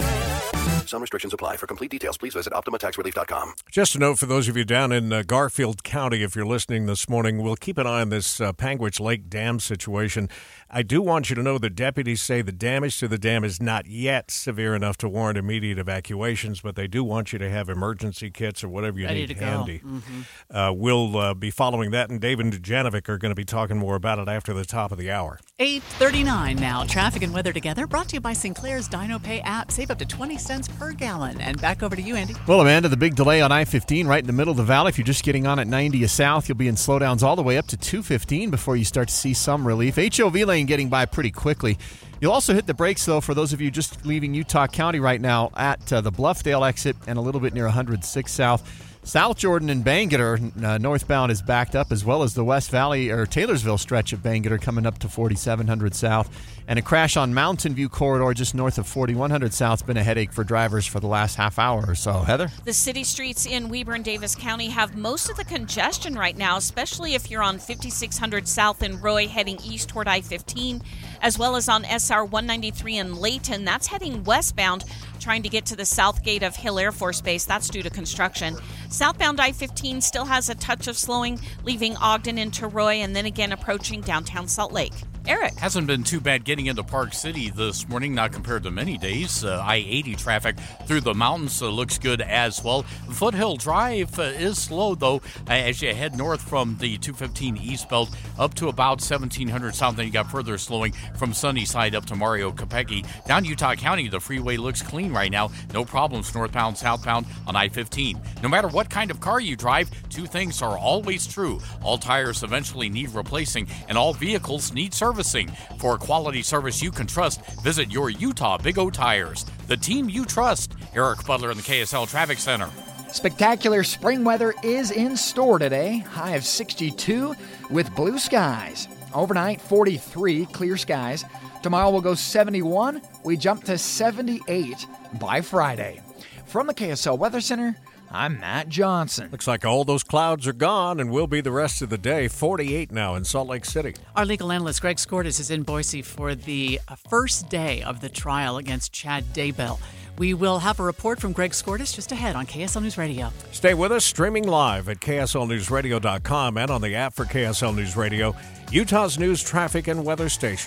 Some restrictions apply. For complete details, please visit OptimaTaxRelief.com. Just a note for those of you down in Garfield County, if you're listening this morning, we'll keep an eye on this Panguitch Lake Dam situation. I do want you to know that deputies say the damage to the dam is not yet severe enough to warrant immediate evacuations, but they do want you to have emergency kits or whatever you need handy. Mm-hmm. We'll be following that, and Dave and Dujanovic are going to be talking more about it after the top of the hour. 8:39 now. Traffic and weather together, brought to you by Sinclair's DinoPay app. Save up to 20 cents per gallon. And back over to you, Andy. Well, Amanda, the big delay on I-15 right in the middle of the valley. If you're just getting on at 90 south, you'll be in slowdowns all the way up to 215 before you start to see some relief. HOV lane getting by pretty quickly. You'll also hit the brakes, though, for those of you just leaving Utah County right now at the Bluffdale exit and a little bit near 106 south. South Jordan and Bangerter northbound is backed up, as well as the West Valley or Taylorsville stretch of Bangerter coming up to 4700 south. And a crash on Mountain View Corridor just north of 4100 south has been a headache for drivers for the last half hour or so. Heather? The city streets in Weber and Davis County have most of the congestion right now, especially if you're on 5600 south in Roy heading east toward I-15, as well as on SR 193 in Layton. That's heading westbound, trying to get to the south gate of Hill Air Force Base. That's due to construction. Southbound I-15 still has a touch of slowing, leaving Ogden into Roy and then again approaching downtown Salt Lake. Eric. Hasn't been too bad getting into Park City this morning, not compared to many days. I-80 traffic through the mountains looks good as well. Foothill Drive is slow, though, as you head north from the 215 eastbound up to about 1700 south. Then you got further slowing from Sunnyside up to Mario Capecchi. Down Utah County, the freeway looks clean right now. No problems northbound, southbound on I-15. No matter what kind of car you drive, two things are always true. All tires eventually need replacing, and all vehicles need servicing. For quality service you can trust, visit your Utah Big O Tires. The team you trust. Eric Butler in the KSL Traffic Center. Spectacular spring weather is in store today. High of 62 with blue skies. Overnight, 43, clear skies. Tomorrow we'll go 71. We jump to 78 by Friday. From the KSL Weather Center, I'm Matt Johnson. Looks like all those clouds are gone and will be the rest of the day. 48 now in Salt Lake City. Our legal analyst, Greg Skordas, is in Boise for the first day of the trial against Chad Daybell. We will have a report from Greg Skordas just ahead on KSL News Radio. Stay with us, streaming live at KSLNewsRadio.com and on the app for KSL News Radio, Utah's news, traffic, and weather station.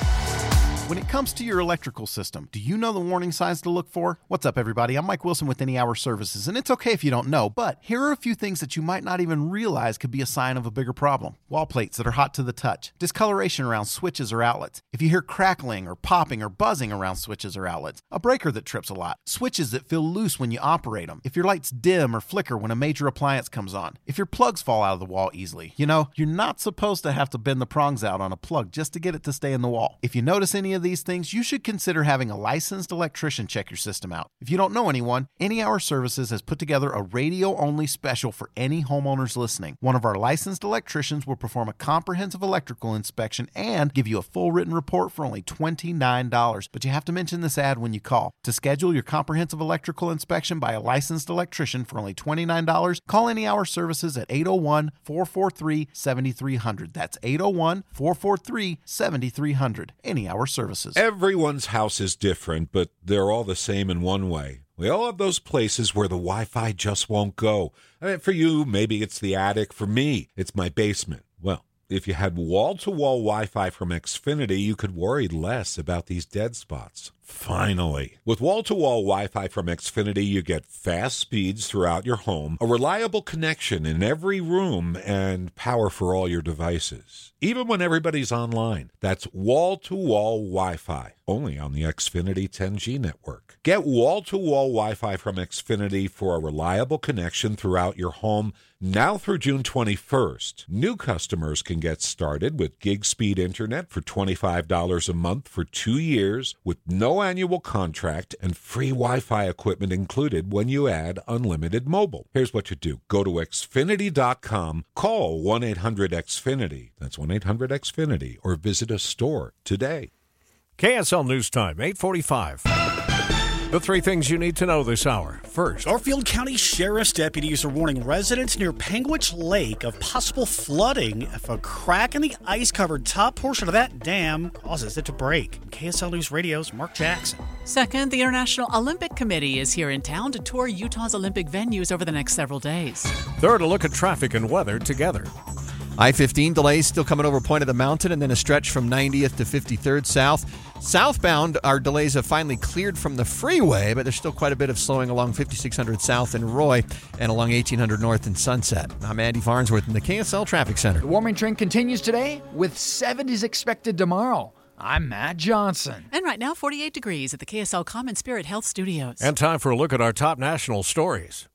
When it comes to your electrical system, do you know the warning signs to look for? What's up, everybody? I'm Mike Wilson with Any Hour Services, and it's okay if you don't know, but here are a few things that you might not even realize could be a sign of a bigger problem. Wall plates that are hot to the touch, discoloration around switches or outlets, if you hear crackling or popping or buzzing around switches or outlets, a breaker that trips a lot, switches that feel loose when you operate them, if your lights dim or flicker when a major appliance comes on, if your plugs fall out of the wall easily. You know, you're not supposed to have to bend the prongs out on a plug just to get it to stay in the wall. If you notice any of these things, you should consider having a licensed electrician check your system out. If you don't know anyone, Any Hour Services has put together a radio-only special for any homeowners listening. One of our licensed electricians will perform a comprehensive electrical inspection and give you a full written report for only $29. But you have to mention this ad when you call. To schedule your comprehensive electrical inspection by a licensed electrician for only $29, call Any Hour Services at 801-443-7300. That's 801-443-7300. Any Hour Services. Everyone's house is different, but they're all the same in one way. We all have those places where the Wi-Fi just won't go. I mean, for you, maybe it's the attic. For me, it's my basement. Well, if you had wall-to-wall Wi-Fi from Xfinity, you could worry less about these dead spots. Finally. With wall-to-wall Wi-Fi from Xfinity, you get fast speeds throughout your home, a reliable connection in every room, and power for all your devices, even when everybody's online. That's wall-to-wall Wi-Fi, only on the Xfinity 10G network. Get wall-to-wall Wi-Fi from Xfinity for a reliable connection throughout your home now through June 21st. New customers can get started with gig speed internet for $25 a month for 2 years with no annual contract and free Wi-Fi equipment included when you add unlimited mobile. Here's what you do. Go to Xfinity.com, call 1-800-XFINITY. That's 1-800-XFINITY, or visit a store today. KSL News Time, 8:45. The three things you need to know this hour. First, Garfield County Sheriff's deputies are warning residents near Panguitch Lake of possible flooding if a crack in the ice-covered top portion of that dam causes it to break. KSL News Radio's Mark Jackson. Second, the International Olympic Committee is here in town to tour Utah's Olympic venues over the next several days. Third, a look at traffic and weather together. I-15 delays still coming over Point of the Mountain, and then a stretch from 90th to 53rd South. Southbound, our delays have finally cleared from the freeway, but there's still quite a bit of slowing along 5600 South in Roy and along 1800 North in Sunset. I'm Andy Farnsworth in the KSL Traffic Center. The warming trend continues today with 70s expected tomorrow. I'm Matt Johnson. And right now, 48 degrees at the KSL Common Spirit Health Studios. And time for a look at our top national stories.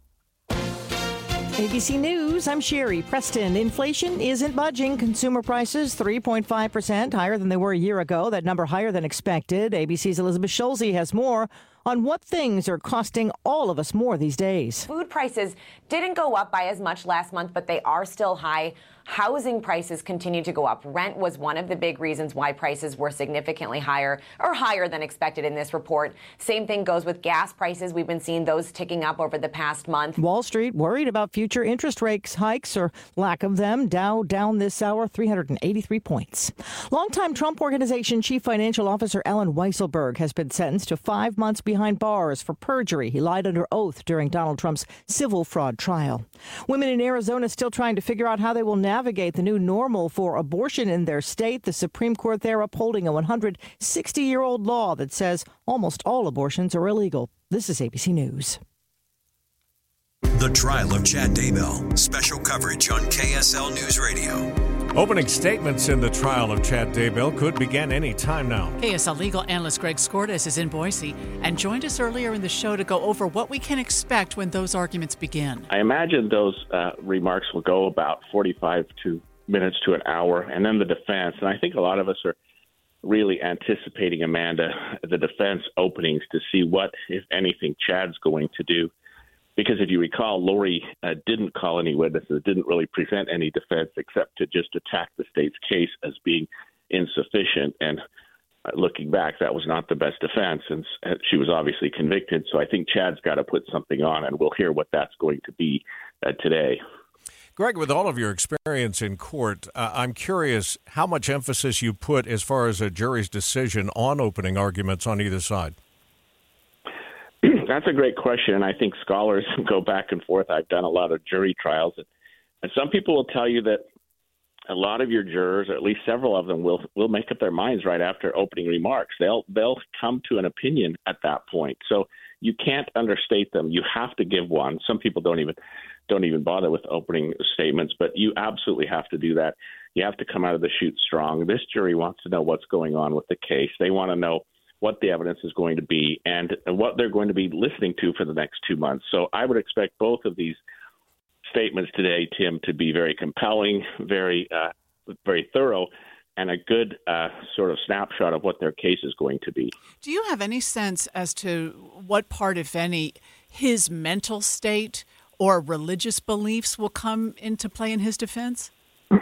ABC News, I'm Sherry Preston. Inflation isn't budging. Consumer prices 3.5% higher than they were a year ago. That number higher than expected. ABC's Elizabeth Schulze has more on what things are costing all of us more these days. Food prices didn't go up by as much last month, but they are still high. Housing prices continue to go up. Rent was one of the big reasons why prices were significantly higher or higher than expected in this report. Same thing goes with gas prices. We've been seeing those ticking up over the past month. Wall Street worried about future interest rate hikes or lack of them. Dow down this hour 383 points. Longtime Trump Organization Chief Financial Officer Allen Weisselberg has been sentenced to 5 months behind bars for perjury. He lied under oath during Donald Trump's civil fraud trial. Women in Arizona still trying to figure out how they will navigate the new normal for abortion in their state. The Supreme Court there upholding a 160-year-old law that says almost all abortions are illegal. This is ABC News. The trial of Chad Daybell. Special coverage on KSL News Radio. Opening statements in the trial of Chad Daybell could begin any time now. KSL legal analyst Greg Skordas is in Boise and joined us earlier in the show to go over what we can expect when those arguments begin. I imagine those remarks will go about 45 minutes to an hour, and then the defense. And I think a lot of us are really anticipating, Amanda, the defense openings to see what, if anything, Chad's going to do. Because if you recall, Lori didn't call any witnesses, didn't really present any defense except to just attack the state's case as being insufficient. And looking back, that was not the best defense, and she was obviously convicted. So I think Chad's got to put something on, and we'll hear what that's going to be today. Greg, with all of your experience in court, I'm curious how much emphasis you put as far as a jury's decision on opening arguments on either side. That's a great question, and I think scholars go back and forth. I've done a lot of jury trials, and some people will tell you that a lot of your jurors, or at least several of them, will make up their minds right after opening remarks. They'll come to an opinion at that point. So you can't understate them. You have to give one. Some people don't even bother with opening statements, but you absolutely have to do that. You have to come out of the chute strong. This jury wants to know what's going on with the case. They want to know what the evidence is going to be and what they're going to be listening to for the next 2 months. So I would expect both of these statements today, Tim, to be very compelling, very thorough, and a good sort of snapshot of what their case is going to be. Do you have any sense as to what part, if any, his mental state or religious beliefs will come into play in his defense?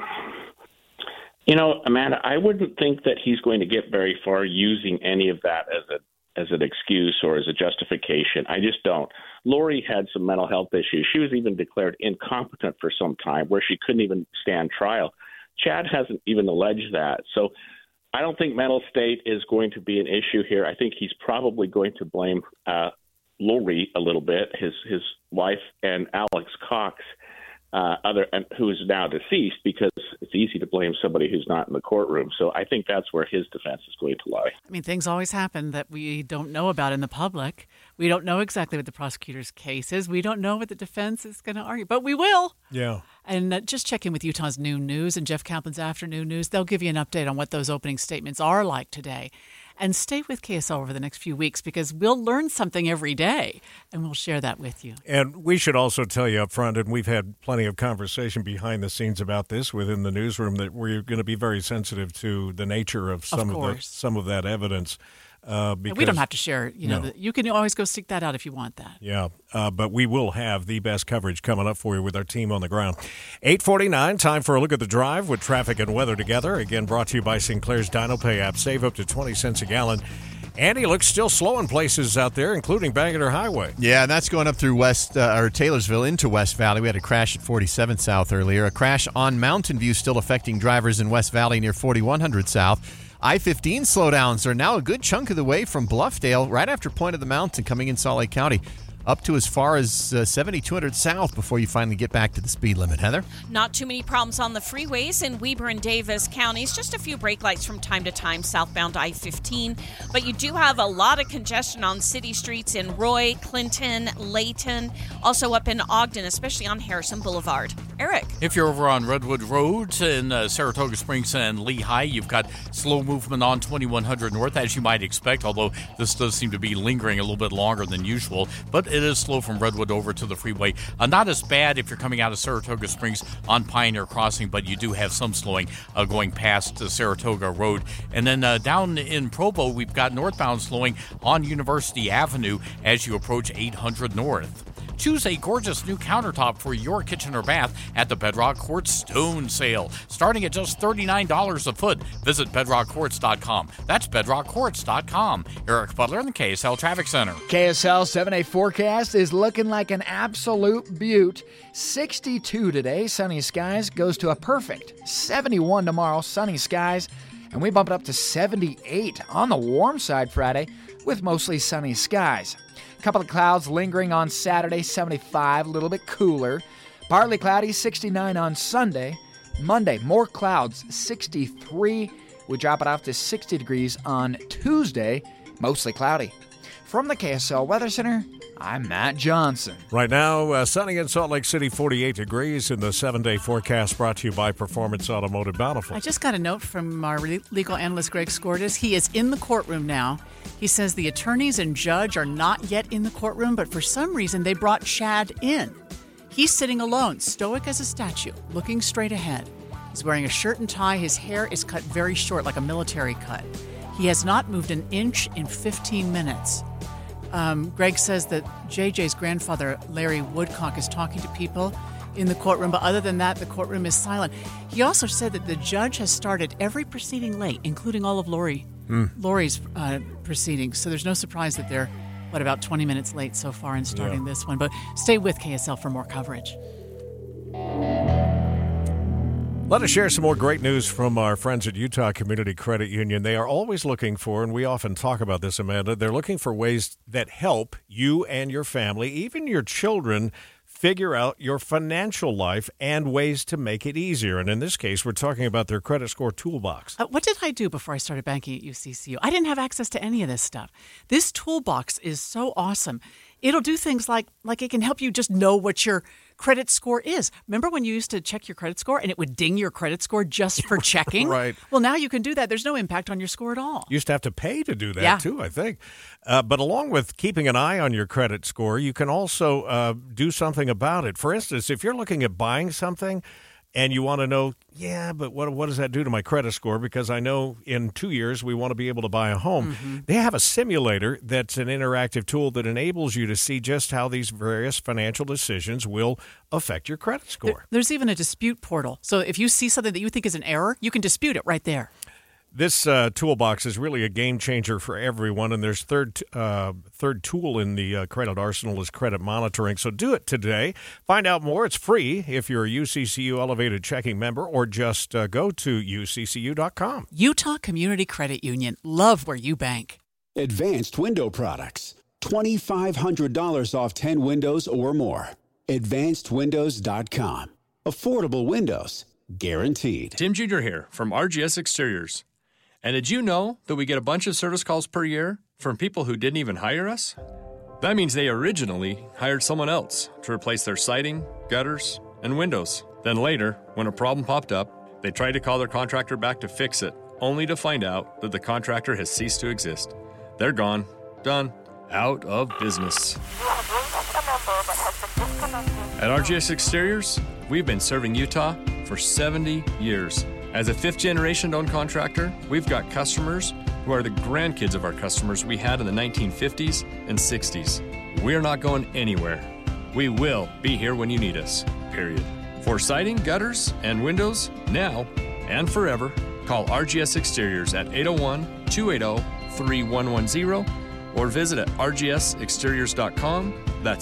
You know, Amanda, I wouldn't think that he's going to get very far using any of that as an excuse or as a justification. I just don't. Lori had some mental health issues. She was even declared incompetent for some time where she couldn't even stand trial. Chad hasn't even alleged that. So I don't think mental state is going to be an issue here. I think he's probably going to blame Lori a little bit, his wife, and Alex Cox, who is now deceased, because it's easy to blame somebody who's not in the courtroom. So I think that's where his defense is going to lie. I mean, things always happen that we don't know about in the public. We don't know exactly what the prosecutor's case is. We don't know what the defense is going to argue, but we will. Yeah. And just check in with Utah's Noon News and Jeff Kaplan's Afternoon News. They'll give you an update on what those opening statements are like today. And stay with KSL over the next few weeks because we'll learn something every day, and we'll share that with you. And we should also tell you up front, and we've had plenty of conversation behind the scenes about this within the newsroom, that we're going to be very sensitive to the nature of some of that evidence. Because we don't have to share, you can always go seek that out if you want that. Yeah, but we will have the best coverage coming up for you with our team on the ground. 8:49, time for a look at the drive with traffic and weather together. Again, brought to you by Sinclair's DinoPay app. Save up to 20 cents a gallon. Andy, looks still slow in places out there, including Bangerter Highway. Yeah, and that's going up through Taylorsville into West Valley. We had a crash at 47 South earlier. A crash on Mountain View still affecting drivers in West Valley near 4100 South. I-15 slowdowns are now a good chunk of the way from Bluffdale, right after Point of the Mountain, coming in Salt Lake County, up to as far as 7200 South before you finally get back to the speed limit. Heather? Not too many problems on the freeways in Weber and Davis counties. Just a few brake lights from time to time southbound I-15. But you do have a lot of congestion on city streets in Roy, Clinton, Layton, also up in Ogden, especially on Harrison Boulevard. Eric? If you're over on Redwood Road in Saratoga Springs and Lehigh, you've got slow movement on 2100 North, as you might expect, although this does seem to be lingering a little bit longer than usual. But it is slow from Redwood over to the freeway. Not as bad if you're coming out of Saratoga Springs on Pioneer Crossing, but you do have some slowing going past Saratoga Road. And then down in Provo, we've got northbound slowing on University Avenue as you approach 800 North. Choose a gorgeous new countertop for your kitchen or bath at the Bedrock Quartz Stone Sale, starting at just $39 a foot. Visit bedrockquartz.com. That's bedrockquartz.com. Eric Butler in the KSL Traffic Center. KSL 7-day forecast is looking like an absolute beaut. 62 today, sunny skies, goes to a perfect 71 tomorrow, sunny skies, and we bump it up to 78 on the warm side Friday with mostly sunny skies. A couple of clouds lingering on Saturday, 75, a little bit cooler. Partly cloudy, 69 on Sunday. Monday, more clouds, 63. We drop it off to 60 degrees on Tuesday, mostly cloudy. From the KSL Weather Center, I'm Matt Johnson. Right now, sunny in Salt Lake City, 48 degrees in the 7-day forecast, brought to you by Performance Automotive Bountiful. I just got a note from our legal analyst, Greg Skordas. He is in the courtroom now. He says the attorneys and judge are not yet in the courtroom, but for some reason they brought Chad in. He's sitting alone, stoic as a statue, looking straight ahead. He's wearing a shirt and tie. His hair is cut very short, like a military cut. He has not moved an inch in 15 minutes. Greg says that JJ's grandfather, Larry Woodcock, is talking to people in the courtroom, but other than that, the courtroom is silent. He also said that the judge has started every proceeding late, including all of Lori's proceedings. So there's no surprise that they're, about 20 minutes late so far in starting this one. But stay with KSL for more coverage. Let us share some more great news from our friends at Utah Community Credit Union. They are always looking for, and we often talk about this, Amanda, they're looking for ways that help you and your family, even your children, figure out your financial life and ways to make it easier. And in this case, we're talking about their credit score toolbox. What did I do before I started banking at UCCU? I didn't have access to any of this stuff. This toolbox is so awesome. It'll do things like it can help you just know what your credit score is. Remember when you used to check your credit score and it would ding your credit score just for checking? Right. Well, now you can do that. There's no impact on your score at all. You used to have to pay to do that too, I think. But along with keeping an eye on your credit score, you can also do something about it. For instance, if you're looking at buying something and you want to know, but what does that do to my credit score? Because I know in 2 years we want to be able to buy a home. Mm-hmm. They have a simulator that's an interactive tool that enables you to see just how these various financial decisions will affect your credit score. There's even a dispute portal. So if you see something that you think is an error, you can dispute it right there. This toolbox is really a game changer for everyone, and there's third tool in the credit arsenal is credit monitoring. So do it today. Find out more. It's free if you're a UCCU Elevated Checking member, or just go to uccu.com. Utah Community Credit Union. Love where you bank. Advanced Window Products. $2,500 off 10 windows or more. AdvancedWindows.com. Affordable windows. guaranteed. Tim Jr. here from RGS Exteriors. And did you know that we get a bunch of service calls per year from people who didn't even hire us? That means they originally hired someone else to replace their siding, gutters, and windows. Then later, when a problem popped up, they tried to call their contractor back to fix it, only to find out that the contractor has ceased to exist. They're gone, done, out of business. At RGS Exteriors, we've been serving Utah for 70 years. As a fifth-generation owned contractor, we've got customers who are the grandkids of our customers we had in the 1950s and 60s. We're not going anywhere. We will be here when you need us, period. For siding, gutters, and windows, now and forever, call RGS Exteriors at 801-280-3110 or visit at rgsexteriors.com. That's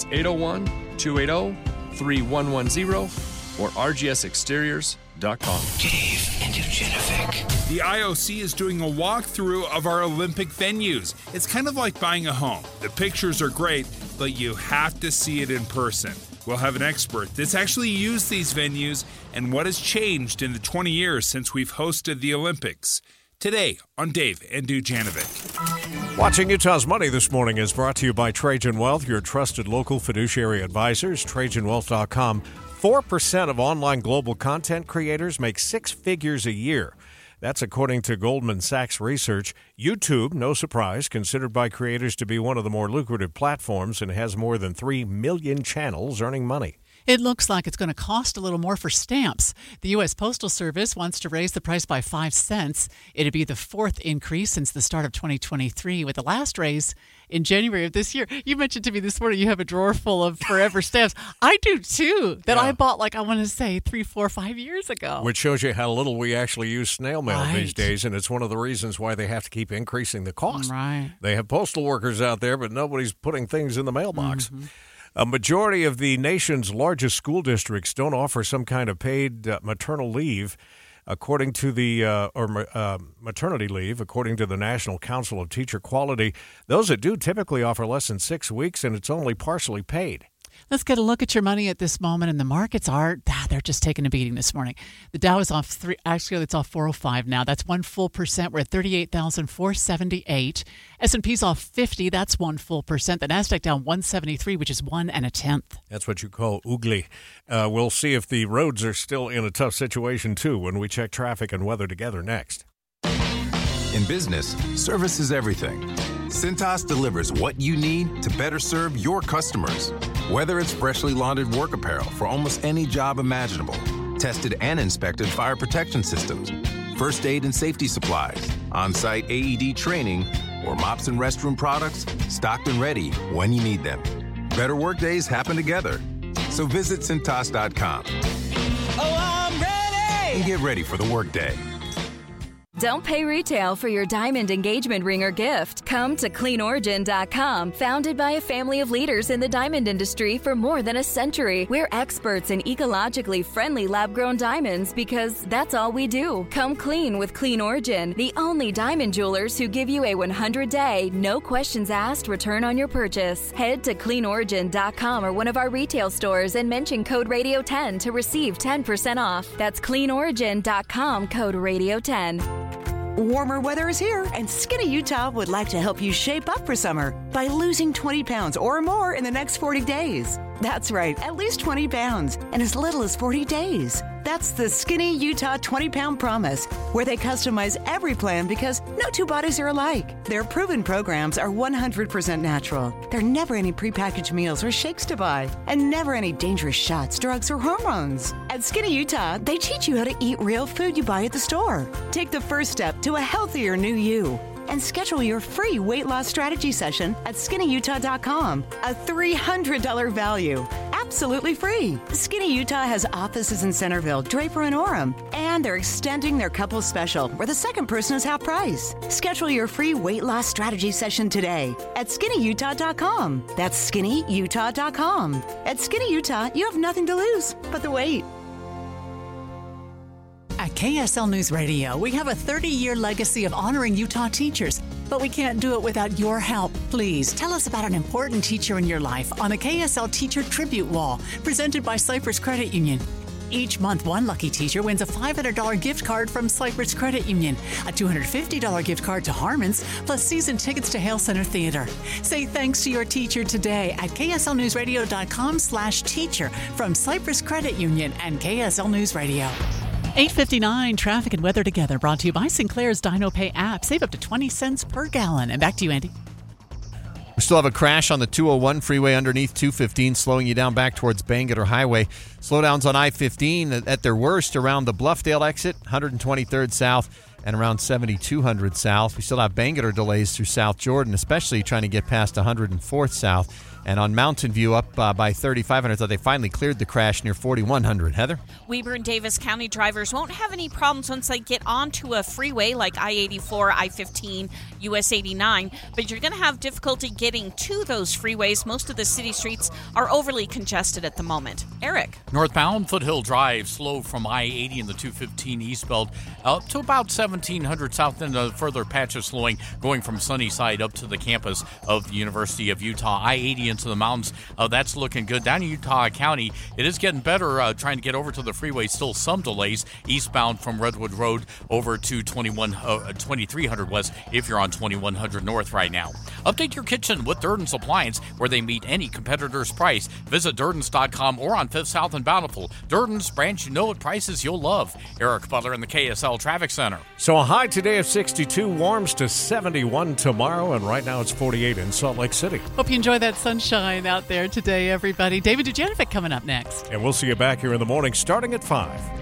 801-280-3110 or rgsexteriors.com. Dave and Dujanovic. The IOC is doing a walkthrough of our Olympic venues. It's kind of like buying a home. The pictures are great, but you have to see it in person. We'll have an expert that's actually used these venues and what has changed in the 20 years since we've hosted the Olympics. Today on Dave and Dujanovic. Watching Utah's Money this morning is brought to you by Trajan Wealth, your trusted local fiduciary advisors. TrajanWealth.com. 4% of online global content creators make six figures a year. That's according to Goldman Sachs research. YouTube, no surprise, considered by creators to be one of the more lucrative platforms and has more than 3 million channels earning money. It looks like it's going to cost a little more for stamps. The U.S. Postal Service wants to raise the price by 5 cents. It'd be the fourth increase since the start of 2023, with the last raise in January of this year. You mentioned to me this morning you have a drawer full of forever stamps. I do, too, that I bought, I want to say, 3, 4, 5 years ago. Which shows you how little we actually use snail mail these days, and it's one of the reasons why they have to keep increasing the cost. Right. They have postal workers out there, but nobody's putting things in the mailbox. Mm-hmm. A majority of the nation's largest school districts don't offer some kind of paid maternal leave, according to the maternity leave, according to the National Council of Teacher Quality. Those that do typically offer less than 6 weeks, and it's only partially paid. Let's get a look at your money at this moment, and the markets they're just taking a beating this morning. The Dow is off it's off 405 now. That's 1%. We're at 38,478. S&P's off 50. That's 1%. The Nasdaq down 173, which is 1 1/10. That's what you call oogly. We'll see if the roads are still in a tough situation too when we check traffic and weather together next. In business, service is everything. Cintas delivers what you need to better serve your customers. Whether it's freshly laundered work apparel for almost any job imaginable, tested and inspected fire protection systems, first aid and safety supplies, on-site AED training, or mops and restroom products, stocked and ready when you need them. Better work days happen together. So visit Cintas.com. Oh, I'm ready! And get ready for the workday. Don't pay retail for your diamond engagement ring or gift. Come to CleanOrigin.com, founded by a family of leaders in the diamond industry for more than a century. We're experts in ecologically friendly lab-grown diamonds because that's all we do. Come clean with Clean Origin, the only diamond jewelers who give you a 100-day, no questions asked return on your purchase. Head to CleanOrigin.com or one of our retail stores and mention code Radio10 to receive 10% off. That's CleanOrigin.com, code Radio10. Warmer weather is here, and Skinny Utah would like to help you shape up for summer by losing 20 pounds or more in the next 40 days. That's right, at least 20 pounds in as little as 40 days. That's the Skinny Utah 20-Pound Promise, where they customize every plan because no two bodies are alike. Their proven programs are 100% natural. There are never any prepackaged meals or shakes to buy, and never any dangerous shots, drugs, or hormones. At Skinny Utah, they teach you how to eat real food you buy at the store. Take the first step to a healthier new you and schedule your free weight loss strategy session at SkinnyUtah.com. A $300 value. Absolutely free. Skinny Utah has offices in Centerville, Draper, and Orem. And they're extending their couple special, where the second person is half price. Schedule your free weight loss strategy session today at SkinnyUtah.com. That's SkinnyUtah.com. At Skinny Utah, you have nothing to lose but the weight. At KSL News Radio, we have a 30-year legacy of honoring Utah teachers, but we can't do it without your help. Please tell us about an important teacher in your life on the KSL Teacher Tribute Wall, presented by Cypress Credit Union. Each month, one lucky teacher wins a $500 gift card from Cypress Credit Union, a $250 gift card to Harmon's, plus season tickets to Hale Center Theater. Say thanks to your teacher today at kslnewsradio.com/teacher from Cypress Credit Union and KSL News Radio. 8:59 traffic and weather together, brought to you by Sinclair's DinoPay app. Save up to 20 cents per gallon. And back to you, Andy. We still have a crash on the 201 freeway underneath 215, slowing you down back towards Bangerter Highway. Slowdowns on I-15 at their worst around the Bluffdale exit, 123rd South, and around 7200 South. We still have Bangerter delays through South Jordan, especially trying to get past 104th South. And on Mountain View up by 3500, so they finally cleared the crash near 4100. Heather? Weber and Davis County drivers won't have any problems once they get onto a freeway like I-84, I-15, US 89, but you're going to have difficulty getting to those freeways. Most of the city streets are overly congested at the moment. Eric? Northbound Foothill Drive, slow from I-80 and the 215 eastbound up to about 1700 south, and a further patch of slowing going from Sunnyside up to the campus of the University of Utah. I-80 into the mountains, that's looking good. Down in Utah County, it is getting better trying to get over to the freeway. Still some delays eastbound from Redwood Road over to 2300 west if you're on 2100 north right now. Update your kitchen with Durden's Appliance, where they meet any competitor's price. Visit Durdens.com or on 5th South and Bountiful. Durden's, brands you know at prices you'll love. Eric Butler in the KSL Traffic Center. So a high today of 62, warms to 71 tomorrow, and right now it's 48 in Salt Lake City. Hope you enjoy that sunshine out there today, everybody. David Dujanovic coming up next. And we'll see you back here in the morning starting at 5.